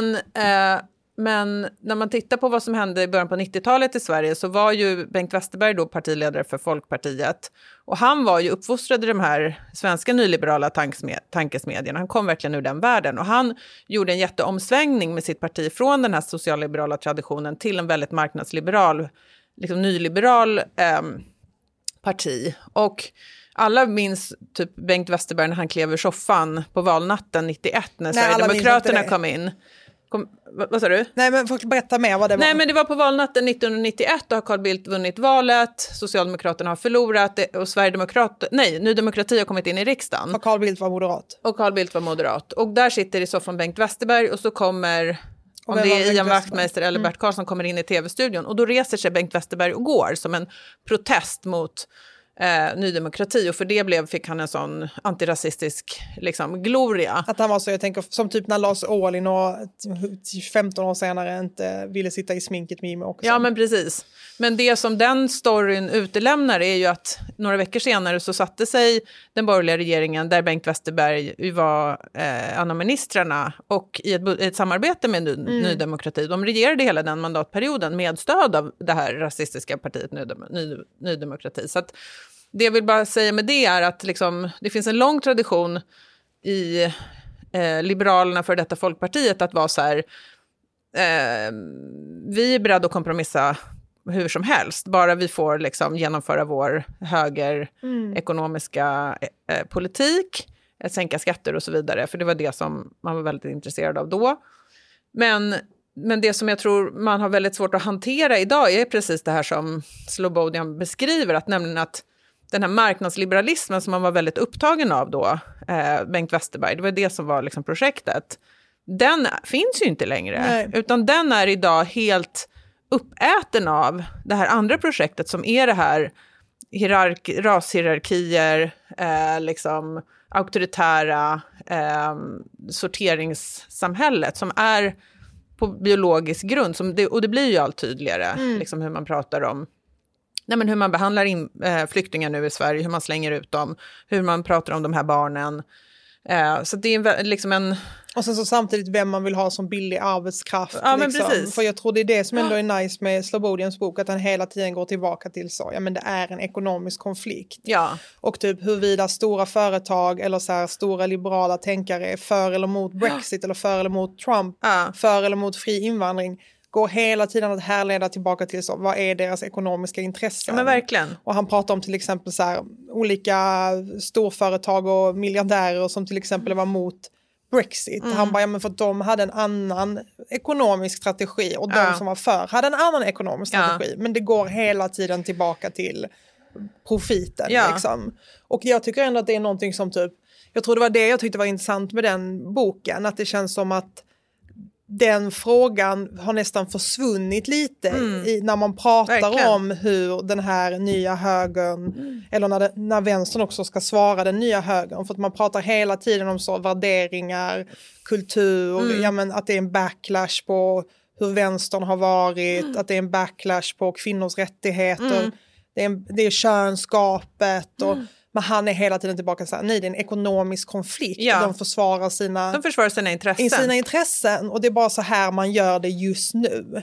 Men när man tittar på vad som hände i början på 90-talet i Sverige, så var ju Bengt Westerberg då partiledare för Folkpartiet. Och han var ju uppfostrad i de här svenska nyliberala tankesmedierna. Han kom verkligen ur den världen. Och han gjorde en jätteomsvängning med sitt parti från den här socialliberala traditionen till en väldigt marknadsliberal, liksom nyliberal parti. Och alla minns typ Bengt Westerberg när han klev ur soffan på valnatten 91 när Sverigedemokraterna kom in. Vad sa du? Nej, men får berätta mer vad det var. Nej, men det var på valnatten 1991, och har Carl Bildt vunnit valet, Socialdemokraterna har förlorat och Ny Demokrati har kommit in i riksdagen. Och Carl Bildt var moderat. Och där sitter i soffan Bengt Westerberg, och så kommer, om det är Ian Wachtmeister eller Bert Karlsson, kommer in i tv-studion, och då reser sig Bengt Westerberg och går som en protest mot Ny Demokrati, och för det fick han en sån antirasistisk liksom, gloria. Att han var så, jag tänker, som typ när Lars Ohly 15 år senare inte ville sitta i sminket med Jimmie Åkesson. Ja, men precis. Men det som den storyn utelämnar är ju att några veckor senare så satte sig den borgerliga regeringen, där Bengt Westerberg var en av ministrarna, och i ett samarbete med Ny Demokrati. De regerade hela den mandatperioden med stöd av det här rasistiska partiet Ny Demokrati. Så att det jag vill bara säga med det är att liksom, det finns en lång tradition i Liberalerna, för detta Folkpartiet, att vara så här, vi är beredda att kompromissa hur som helst, bara vi får liksom genomföra vår högerekonomiska politik, sänka skatter och så vidare, för det var det som man var väldigt intresserad av då. Men det som jag tror man har väldigt svårt att hantera idag är precis det här som Slobodian beskriver, att nämligen att den här marknadsliberalismen som man var väldigt upptagen av då, Bengt Westerberg, det var det som var liksom projektet, den finns ju inte längre. Nej. Utan den är idag helt uppäten av det här andra projektet som är det här rashierarkier, liksom auktoritära sorteringssamhället som är på biologisk grund, och det blir ju allt tydligare liksom hur man pratar om hur man behandlar flyktingar nu i Sverige, hur man slänger ut dem, hur man pratar om de här barnen. Så det är liksom en... Och sen så samtidigt vem man vill ha som billig arbetskraft. Ja, liksom. men precis. För jag tror det är det som ändå är nice med Slobodians bok, att han hela tiden går tillbaka till så. Ja, men det är en ekonomisk konflikt. Ja. Och typ huruvida stora företag eller så här stora liberala tänkare är för eller mot Brexit eller för eller mot Trump, för eller mot fri invandring, går hela tiden att härleda tillbaka till så, vad är deras ekonomiska intressen? Ja, men verkligen. Och han pratar om till exempel så här, olika storföretag och miljardärer som till exempel var mot Brexit. Han bara, ja, men för att de hade en annan ekonomisk strategi och de som var för hade en annan ekonomisk strategi. Men det går hela tiden tillbaka till profiten. Liksom. Och jag tycker ändå att det är någonting som typ, jag tror det var det jag tyckte var intressant med den boken, att det känns som att den frågan har nästan försvunnit lite när man pratar om hur den här nya högern eller när vänstern också ska svara den nya högern, för att man pratar hela tiden om så värderingar, kultur, ja, men att det är en backlash på hur vänstern har varit, att det är en backlash på kvinnors rättigheter, det är könskapet och men han är hela tiden tillbaka så här, nej, det är en ekonomisk konflikt. Ja. De försvarar sina intressen. Och det är bara så här man gör det just nu.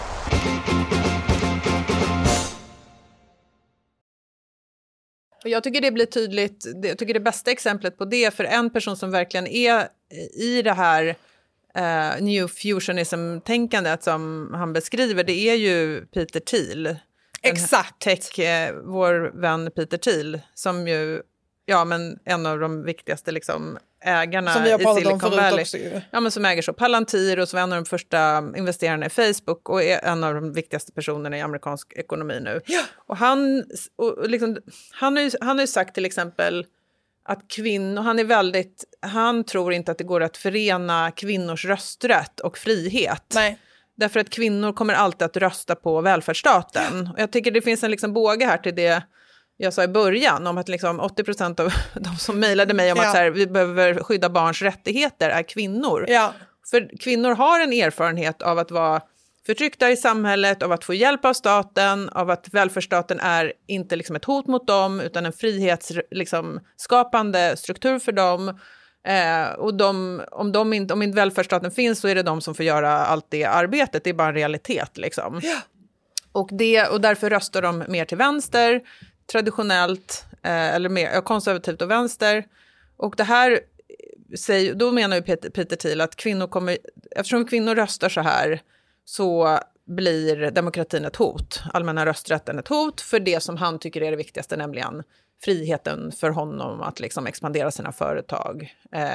Jag tycker det blir tydligt, jag tycker det bästa exemplet på det för en person som verkligen är i det här New Fusionism-tänkandet som han beskriver, det är ju Peter Thiel. Exakt. Vår vän Peter Thiel, som ju, ja, men en av de viktigaste liksom ägarna som vi har pratat i Silicon om Valley. Också, ju. Ja, men som äger så Palantir och som är en av de första investerarna i Facebook och är en av de viktigaste personerna i amerikansk ekonomi nu. Ja. Och han har ju sagt till exempel att han tror inte att det går att förena kvinnors rösträtt och frihet. Nej. Därför att kvinnor kommer alltid att rösta på välfärdsstaten. Och jag tycker det finns en liksom båge här till det jag sa i början. Om att liksom 80% av de som mejlade mig om att så här, vi behöver skydda barns rättigheter är kvinnor. Ja. För kvinnor har en erfarenhet av att vara förtryckta i samhället, av att få hjälp av staten, av att välfärdsstaten är inte liksom ett hot mot dem utan en frihetsskapande struktur för dem. Och om inte välfärdsstaten finns så är det de som får göra allt det arbetet. Det är bara en realitet liksom. Ja. Och därför röstar de mer till vänster traditionellt eller mer konservativt och vänster. Och det här då menar ju Peter Thiel att eftersom kvinnor röstar så här så blir demokratin ett hot, allmänna rösträtten ett hot för det som han tycker är det viktigaste, nämligen friheten för honom att liksom expandera sina företag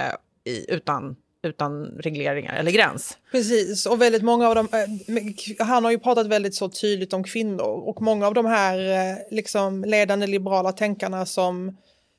utan regleringar eller gräns. Precis, och väldigt många av dem, han har ju pratat väldigt så tydligt om kvinnor och många av de här liksom ledande liberala tänkarna som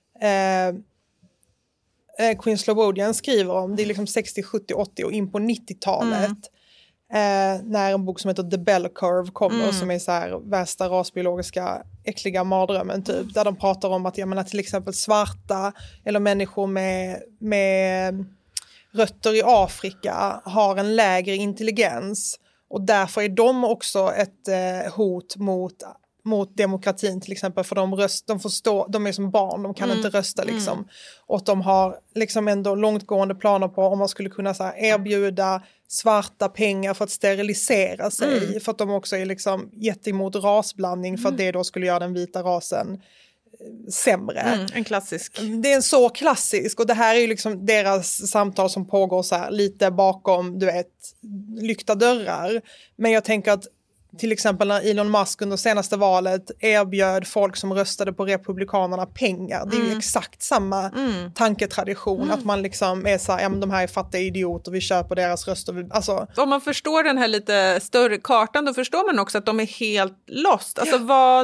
Queen Slobodian skriver om, det är liksom 60, 70, 80 och in på 90-talet. När en bok som heter The Bell Curve kommer som är så här värsta rasbiologiska äckliga mardrömmen typ. Där de pratar om att jag menar, till exempel svarta eller människor med rötter i Afrika har en lägre intelligens. Och därför är de också ett hot mot demokratin till exempel. För de är som barn, de kan inte rösta liksom. Och de har liksom ändå långtgående planer på om man skulle kunna så här, erbjuda svarta pengar för att sterilisera sig. För att de också är liksom jättemot rasblandning för att det då skulle göra den vita rasen sämre. En klassisk. Det är en så klassisk, och det här är ju liksom deras samtal som pågår så här lite bakom, du vet, lyckta dörrar. Men jag tänker att till exempel när Elon Musk under senaste valet erbjöd folk som röstade på republikanerna pengar. Det är ju exakt samma tanketradition. Att man liksom är så här, ja, men de här är fattiga idioter, vi köper deras röster. Alltså. Om man förstår den här lite större kartan, då förstår man också att de är helt lost. Alltså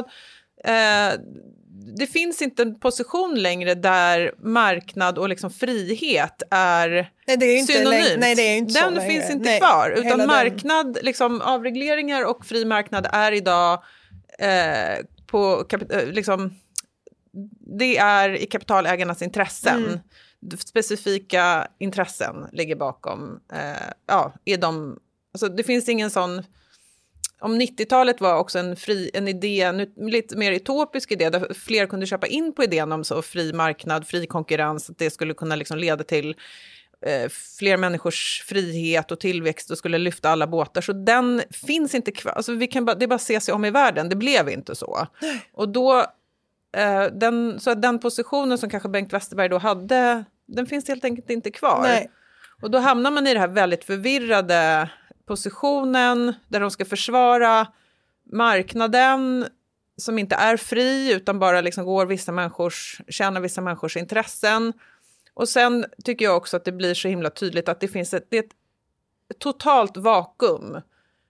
det finns inte en position längre där marknad och liksom frihet är synonymt. Nej, det är inte den så finns längre. inte kvar. Utan marknad, liksom, avregleringar och fri marknad är idag liksom, det är i kapitalägarnas intressen. Specifika intressen ligger bakom. Alltså, det finns ingen sån. Om 90-talet var också en idé, en lite mer utopisk idé där fler kunde köpa in på idén om så fri marknad, fri konkurrens, att det skulle kunna liksom leda till fler människors frihet och tillväxt och skulle lyfta alla båtar. Så den finns inte kvar. Alltså det är bara att se sig om i världen. Det blev inte så. Och då, den positionen som kanske Bengt Westerberg då hade, den finns helt enkelt inte kvar. Nej. Och då hamnar man i det här väldigt förvirrade positionen där de ska försvara marknaden som inte är fri utan bara liksom tjänar vissa människors intressen. Och sen tycker jag också att det blir så himla tydligt att det finns ett totalt vakuum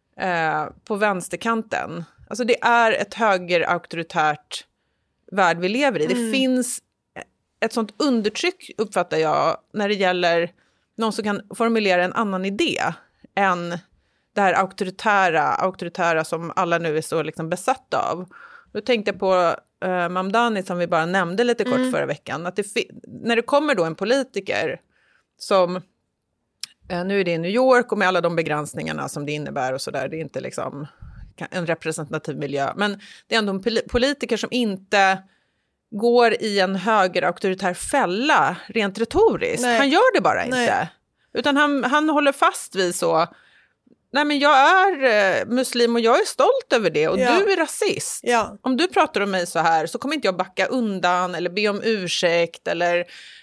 på vänsterkanten. Alltså det är ett högerauktoritärt värld vi lever i. Det finns ett sånt undertryck, uppfattar jag, när det gäller någon som kan formulera en annan idé än det här auktoritära som alla nu är så liksom besatta av. Då tänkte jag på Mamdani som vi bara nämnde lite kort förra veckan. Att när det kommer då en politiker som, nu är det i New York och med alla de begränsningarna som det innebär och sådär. Det är inte liksom en representativ miljö. Men det är ändå en politiker som inte går i en högerauktoritär fälla rent retoriskt. Nej. Han gör det bara inte. Nej. Utan han håller fast vid så. Nej, men jag är muslim och jag är stolt över det. Och du är rasist. Ja. Om du pratar om mig så här så kommer inte jag backa undan eller be om ursäkt eller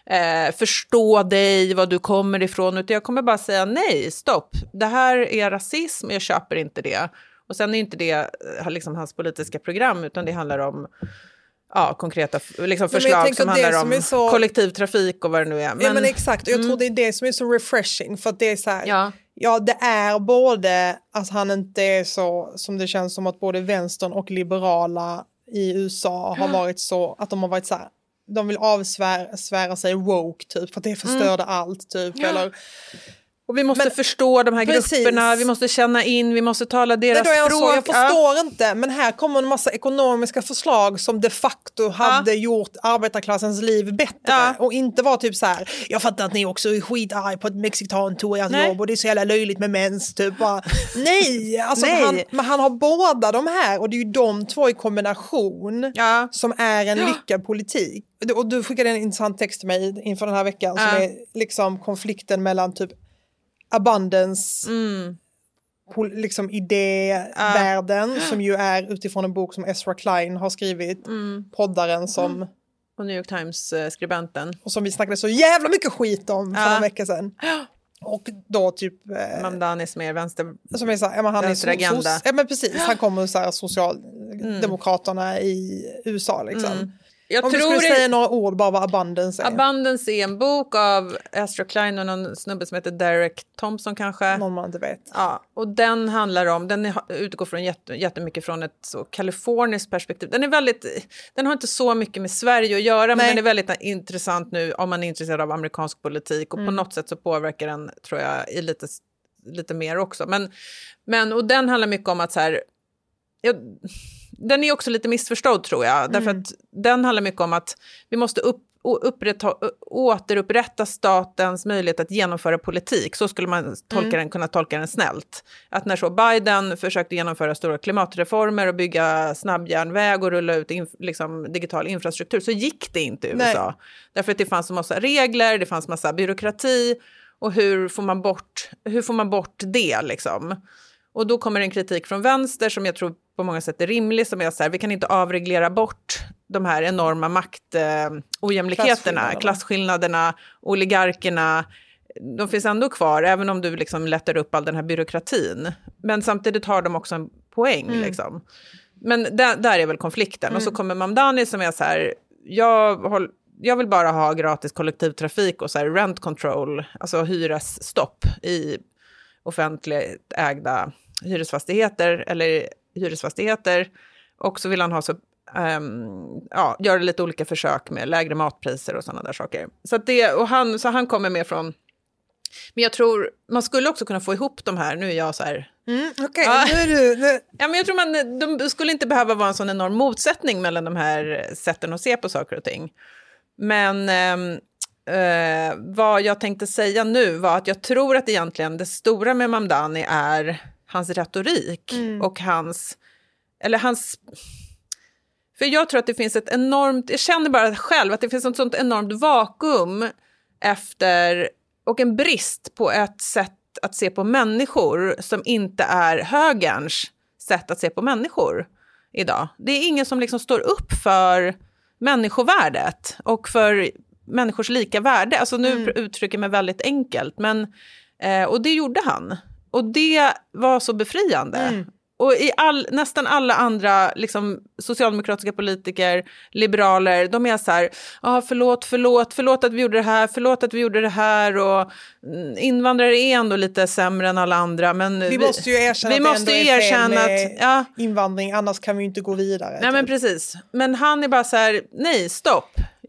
förstå dig, vad du kommer ifrån. Utan jag kommer bara säga nej, stopp. Det här är rasism och jag köper inte det. Och sen är inte det liksom hans politiska program utan det handlar om konkreta liksom förslag som handlar om kollektivtrafik och vad det nu är. Men exakt, och jag tror det är det som är så refreshing för att det är så här, ja det är både att han inte är så som det känns som att både vänstern och liberala i USA har varit så, att de har varit så här, de vill avsvära sig woke typ för att det förstörde allt typ eller. Och vi måste förstå de här grupperna, vi måste känna in, vi måste tala deras språk. Jag förstår inte, men här kommer en massa ekonomiska förslag som de facto hade gjort arbetarklassens liv bättre. Och inte var typ så här, jag fattar att ni också är skitarg på att mexikan tog ert jobb och det är så jävla löjligt med mens. Typ bara, nej, alltså han har båda de här och det är ju de två i kombination som är en lyckad politik. Och du skickade en intressant text till mig inför den här veckan som är liksom konflikten mellan typ abundance liksom idévärlden som ju är utifrån en bok som Ezra Klein har skrivit, poddaren som och New York Times-skribenten och som vi snackade så jävla mycket skit om för en vecka sedan. Och då typ Mamdanis mer vänster som är så här, han vänsteragenda. Men precis, han kommer så här socialdemokraterna i USA liksom. Om du skulle säga några ord bara vad Abundance är. Abundance är en bok av Ezra Klein och någon snubbe som heter Derek Thompson kanske. Någon man inte vet. Ja, och den handlar om, den utgår från jättemycket från ett så kaliforniskt perspektiv. Den har inte så mycket med Sverige att göra, men den är väldigt intressant nu om man är intresserad av amerikansk politik och på något sätt så påverkar den, tror jag, i lite mer också. Men och den handlar mycket om att så här, den är också lite missförstådd tror jag. Därför att den handlar mycket om att vi måste återupprätta statens möjlighet att genomföra politik. Så skulle man kunna tolka den snällt. Att när så Biden försökte genomföra stora klimatreformer och bygga snabbjärnväg och rulla ut liksom digital infrastruktur, så gick det inte i USA. Nej. Därför att det fanns en massa regler, det fanns massa byråkrati, och hur får man bort det liksom? Och då kommer en kritik från vänster som jag tror på många sätt är rimlig, som är så här: vi kan inte avreglera bort de här enorma maktojämlikheterna, klasskillnaderna, oligarkerna. De finns ändå kvar, även om du liksom lättar upp all den här byråkratin. Men samtidigt har de också en poäng liksom. Men där är väl konflikten. Och så kommer Mamdani som är så här: jag vill bara ha gratis kollektivtrafik och så här rent control, alltså hyresstopp i offentligt ägda hyresfastigheter eller hyresfastigheter, och så vill han ha så göra lite olika försök med lägre matpriser och sådana där saker. Så han kommer med från, men jag tror man skulle också kunna få ihop de här. Nu är jag så här okej, nu är du. Ja, men jag tror de skulle inte behöva vara en sån enorm motsättning mellan de här sätten att se på saker och ting. Men vad jag tänkte säga nu var att jag tror att egentligen det stora med Mamdani är hans retorik och hans, för jag tror att det finns ett enormt, jag känner bara själv att det finns ett sånt enormt vakuum efter, och en brist på ett sätt att se på människor som inte är högerns sätt att se på människor idag. Det är ingen som liksom står upp för människovärdet och för människors lika värde. Alltså nu uttrycker mig väldigt enkelt, men och det gjorde han. Och det var så befriande. Och i nästan alla andra liksom, socialdemokratiska politiker, liberaler, de är så här: förlåt att vi gjorde det här, förlåt att vi gjorde det här, och invandrare är ändå lite sämre än alla andra, men vi måste ju erkänna att det är fel med invandring, annars kan vi ju inte gå vidare. Nej, men precis. Men han är bara så här: nej, stopp.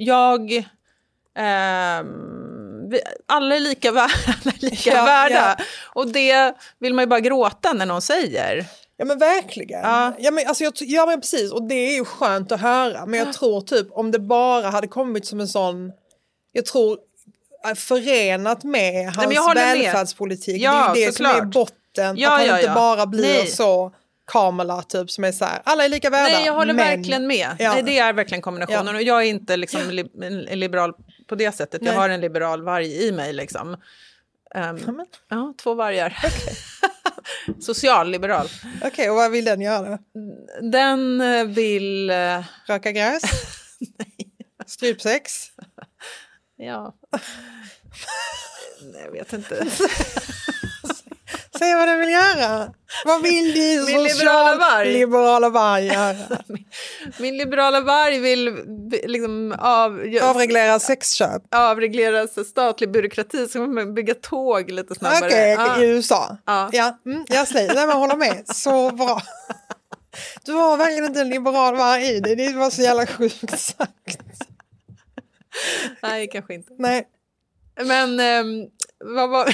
Alla är lika värda. Ja. Och det vill man ju bara gråta när någon säger. Ja, men verkligen. Ja, men precis. Och det är ju skönt att höra. Men jag tror typ om det bara hade kommit som en sån, jag tror förenat med hans välfärdspolitik. Ja, det är ju det som är botten. Att han inte bara blir så Kamala typ som är så här: alla är lika värda. Nej, jag håller verkligen med. Ja. Nej, det är verkligen kombinationen. Och jag är inte liksom en liberal på det sättet. Jag har en liberal varg i mig liksom. Ja, 2 vargar. Okay. Socialliberal. Okej, och vad vill den göra? Den vill röka gräs? Nej. Strypsex? Ja. Nej, jag vet inte. Säg vad den vill göra. Vad vill din liberala varg göra? Min liberala varg vill liksom avreglera sexköp. Avreglera statlig byråkrati, så man bygga tåg lite snabbare. Okej, i USA. Jag säger, nej, men håller med. Så bra. Du har verkligen inte en liberal varg i dig. Det var så jävla sjukt sagt. Nej, kanske inte. Nej. Men vad var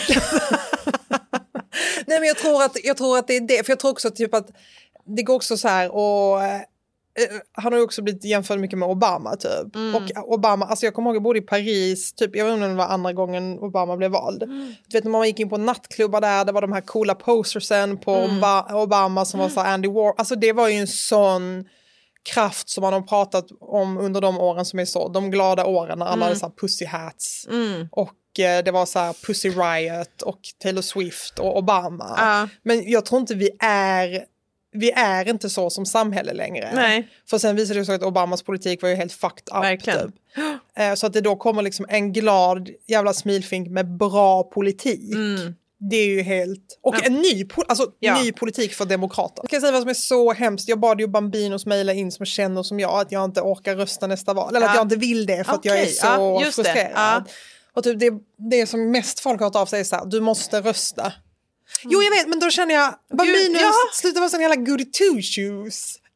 Nej, men jag tror att det är det. För jag tror också typ att det går också så här, och han har ju också blivit jämförd mycket med Obama typ. Och Obama, alltså jag kommer ihåg jag bodde i Paris typ, jag vet inte om det var andra gången Obama blev vald. Du vet när man gick in på nattklubbar där, det var de här coola postersen på Obama som var så här Andy Warhol. Alltså det var ju en sån kraft som man har pratat om under de åren som är så, de glada åren när alla hade så här pussy hats. Och det var så här Pussy Riot och Taylor Swift och Obama. Men jag tror inte vi är inte så som samhälle längre. Nej. För sen visade det sig att Obamas politik var ju helt fucked up. Verkligen. Typ. Så att det då kommer liksom en glad jävla smilfink med bra politik. Det är ju helt... Och en ny politik för demokrater. Jag kan säga vad som är så hemskt. Jag bad ju Bambinos mejla in som känner som jag att jag inte orkar rösta nästa val. Eller att jag inte vill det för att jag är så frustrerad. Och typ det som mest folk har hört av sig är så här: du måste rösta. Jo, jag vet, men då känner jag Bambinos slutar vara sån jävla goody two shoes.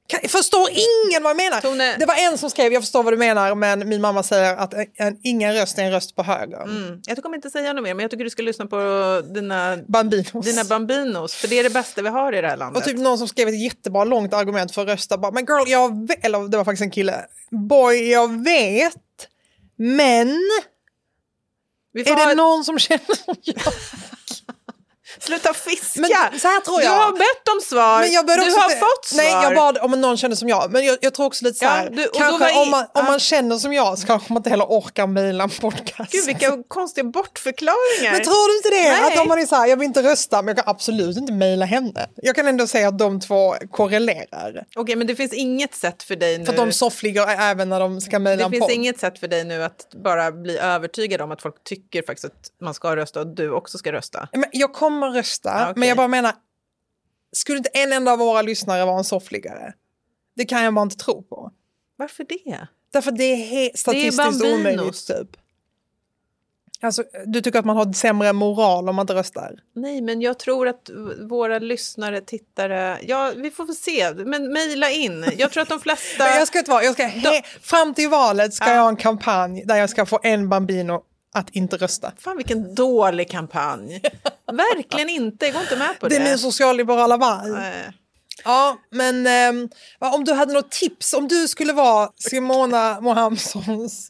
Förstår ingen vad jag menar. Tone... Det var en som skrev, jag förstår vad du menar, men min mamma säger att ingen röst är en röst på höger. Jag kommer inte säga något mer, men jag tycker du ska lyssna på dina bambinos, för det är det bästa vi har i det här landet. Och typ någon som skrev ett jättebra långt argument för att rösta. Bara, men girl, eller det var faktiskt en kille. Boy, jag vet, men är det någon som känner som jag? Sluta fiska. Men så här tror jag. Du har bett om svar. Men jag du har fått svar. Nej, jag bad om någon känner som jag. Men jag tror också lite så här. Kanske om man känner som jag så kanske man inte heller orkar mejla en podcast. Gud, vilka konstiga bortförklaringar. Men tror du inte det? Nej. Att om man är så här, jag vill inte rösta, men jag kan absolut inte mejla henne. Jag kan ändå säga att de två korrelerar. Okej, men det finns inget sätt för dig nu. För att de soffligger även när de ska mejla en podd. Det finns inget sätt för dig nu att bara bli övertygad om att folk tycker faktiskt att man ska rösta och du också ska rösta. Men jag kommer rösta, men jag bara menar, skulle inte en enda av våra lyssnare vara en soffliggare? Det kan jag bara inte tro på. Varför det? Därför det är statistiskt omöjligt typ. Alltså, du tycker att man har sämre moral om man inte röstar? Nej, men jag tror att våra lyssnare, tittare... Ja, vi får se. Men mejla in. Jag tror att de flesta... Fram till valet ska jag ha en kampanj där jag ska få en bambino att inte rösta. Fan, vilken dålig kampanj. Verkligen inte. Jag går inte med på det. Det är min socialliberala varg. Ja, men om du hade något tips, om du skulle vara Simona Mohamsons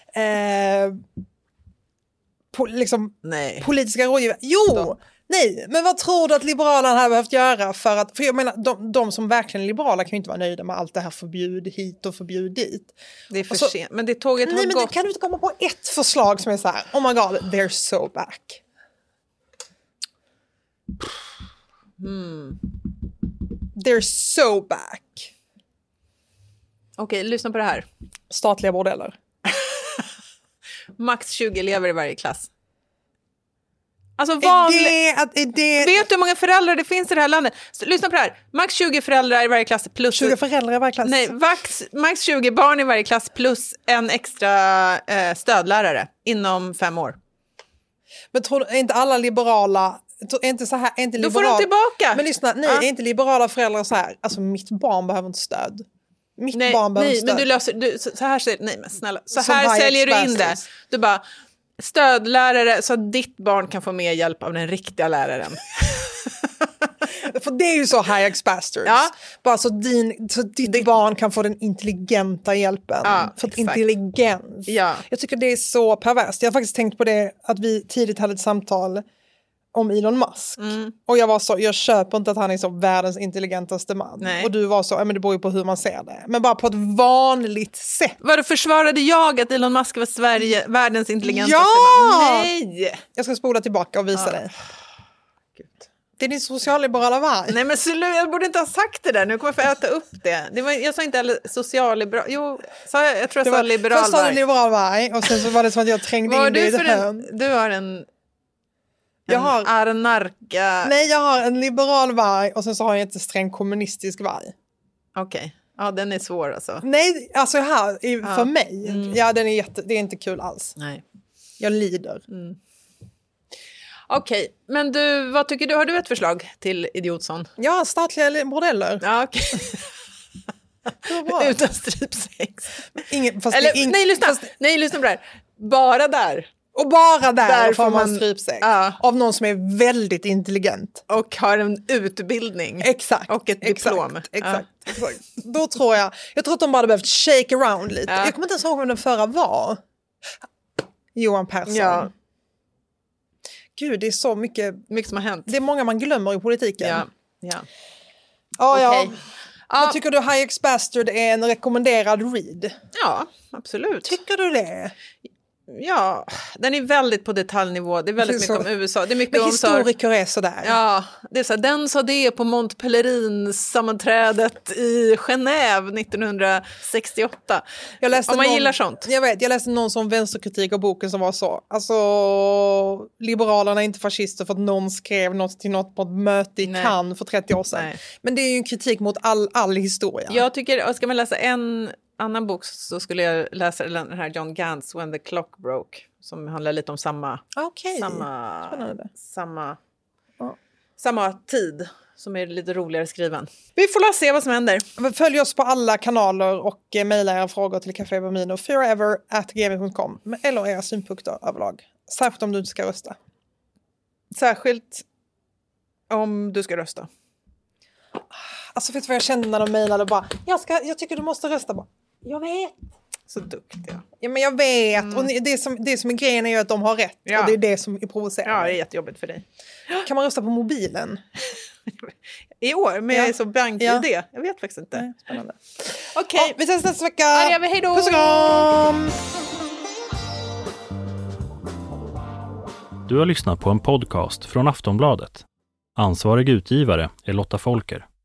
politiska rådgivare. Jo, nej, men vad tror du att Liberalerna hade behövt göra för jag menar, de som verkligen är liberala kan ju inte vara nöjda med allt det här förbjud hit och förbjud dit. Det är för sent, men det tåget har gått. Men kan du inte komma på ett förslag som är så här, oh my god, they're so back. They're so back. Okej, lyssna på det här. Statliga bordeller. Max 20 elever i varje klass. Alltså Vet du hur många föräldrar det finns i det här landet? Så, lyssna på det här. Max 20 föräldrar i varje klass plus... 20 föräldrar i varje klass? Nej, max 20 barn i varje klass plus en extra stödlärare inom 5 år. Men tror du, är inte alla liberala... Är inte så här, är inte då får de tillbaka. Men lyssna, är inte liberala föräldrar så här, alltså mitt barn behöver inte stöd. Barn behöver stöd. Men du löser, så här säger, nej men snälla, så här säljer du in det. Du bara, stödlärare så att ditt barn kan få mer hjälp av den riktiga läraren. För det är ju så Hayek's Bastards. Ja. Bara så ditt barn kan få den intelligenta hjälpen. Ja, för att intelligens. Ja. Jag tycker det är så perverst. Jag har faktiskt tänkt på det att vi tidigt hade ett samtal om Elon Musk. Och jag var så, jag köper inte att han är så världens intelligentaste man. Nej. Och du var så, men det beror ju på hur man ser det. Men bara på ett vanligt sätt. Var det försvarade jag att Elon Musk var världens intelligentaste man? Nej! Jag ska spola tillbaka och visa dig. Gud. Det är din socialliberala varg. Nej men jag borde inte ha sagt det där. Nu kommer jag få äta upp det. Jag sa inte heller socialliberal. Jo, jag tror jag sa liberal varg. Först sa du liberal varg och sen så var det som att jag trängde in det i det här. Du har en arnarka. Nej, jag har en liberal varg och sen så har jag en sträng kommunistisk varg. Okej. Ja, den är svår alltså. Nej, alltså för mig. Ja, det är inte kul alls. Nej. Jag lider. Okej, men du, vad tycker du? Har du ett förslag till Idiotsson? Ja, statliga bordeller. Ja, okej. Utan strypsex. Nej, lyssna på det här. Bara där. Och bara där får man strypsex. Av någon som är väldigt intelligent. Och har en utbildning. Exakt. Och ett diplom. Exakt. Då tror jag att de bara hade behövt shake around lite. Jag kommer inte ens ihåg vem den förra var. Johan Persson. Ja. Gud, det är så mycket som har hänt. Det är många man glömmer i politiken. Ja. Ja. Men tycker du Hayek's Bastard är en rekommenderad read? Ja, absolut. Tycker du det? Ja, den är väldigt på detaljnivå. Det är väldigt mycket om USA. Det är mycket men om historiker är sådär. Ja, det är så här, den sa det på Mont Pelerin-sammanträdet i Genève 1968. Om man gillar sånt. Jag läste någon som vänsterkritik av boken som var så. Alltså, liberalerna är inte fascister för att någon skrev något till något på ett möte i Cannes för 30 år sedan. Nej. Men det är ju en kritik mot all historia. Jag tycker, ska man läsa en annan bok så skulle jag läsa den här John Gantz When the Clock Broke som handlar lite om samma samma tid som är lite roligare skriven. Vi får se vad som händer. Följ oss på alla kanaler och mejla era frågor till cafébamino4ever@gmail.com eller era synpunkter överlag. Särskilt om du inte ska rösta. Särskilt om du ska rösta. Alltså vet du vad jag kände när de mejlade bara, jag tycker du måste rösta på. Jag vet. Så duktiga. Ja men jag vet. Och det som är grejen är ju att de har rätt. Ja. Och det är det som är provocerande. Ja, det är jättejobbigt för dig. Kan man rösta på mobilen? I år, men jag är så blank i det. Jag vet faktiskt inte. Nej, spännande. Okej. Ja, vi ses nästa vecka. Ja, hej då. Puss och kram. Du har lyssnat på en podcast från Aftonbladet. Ansvarig utgivare är Lotta Folker.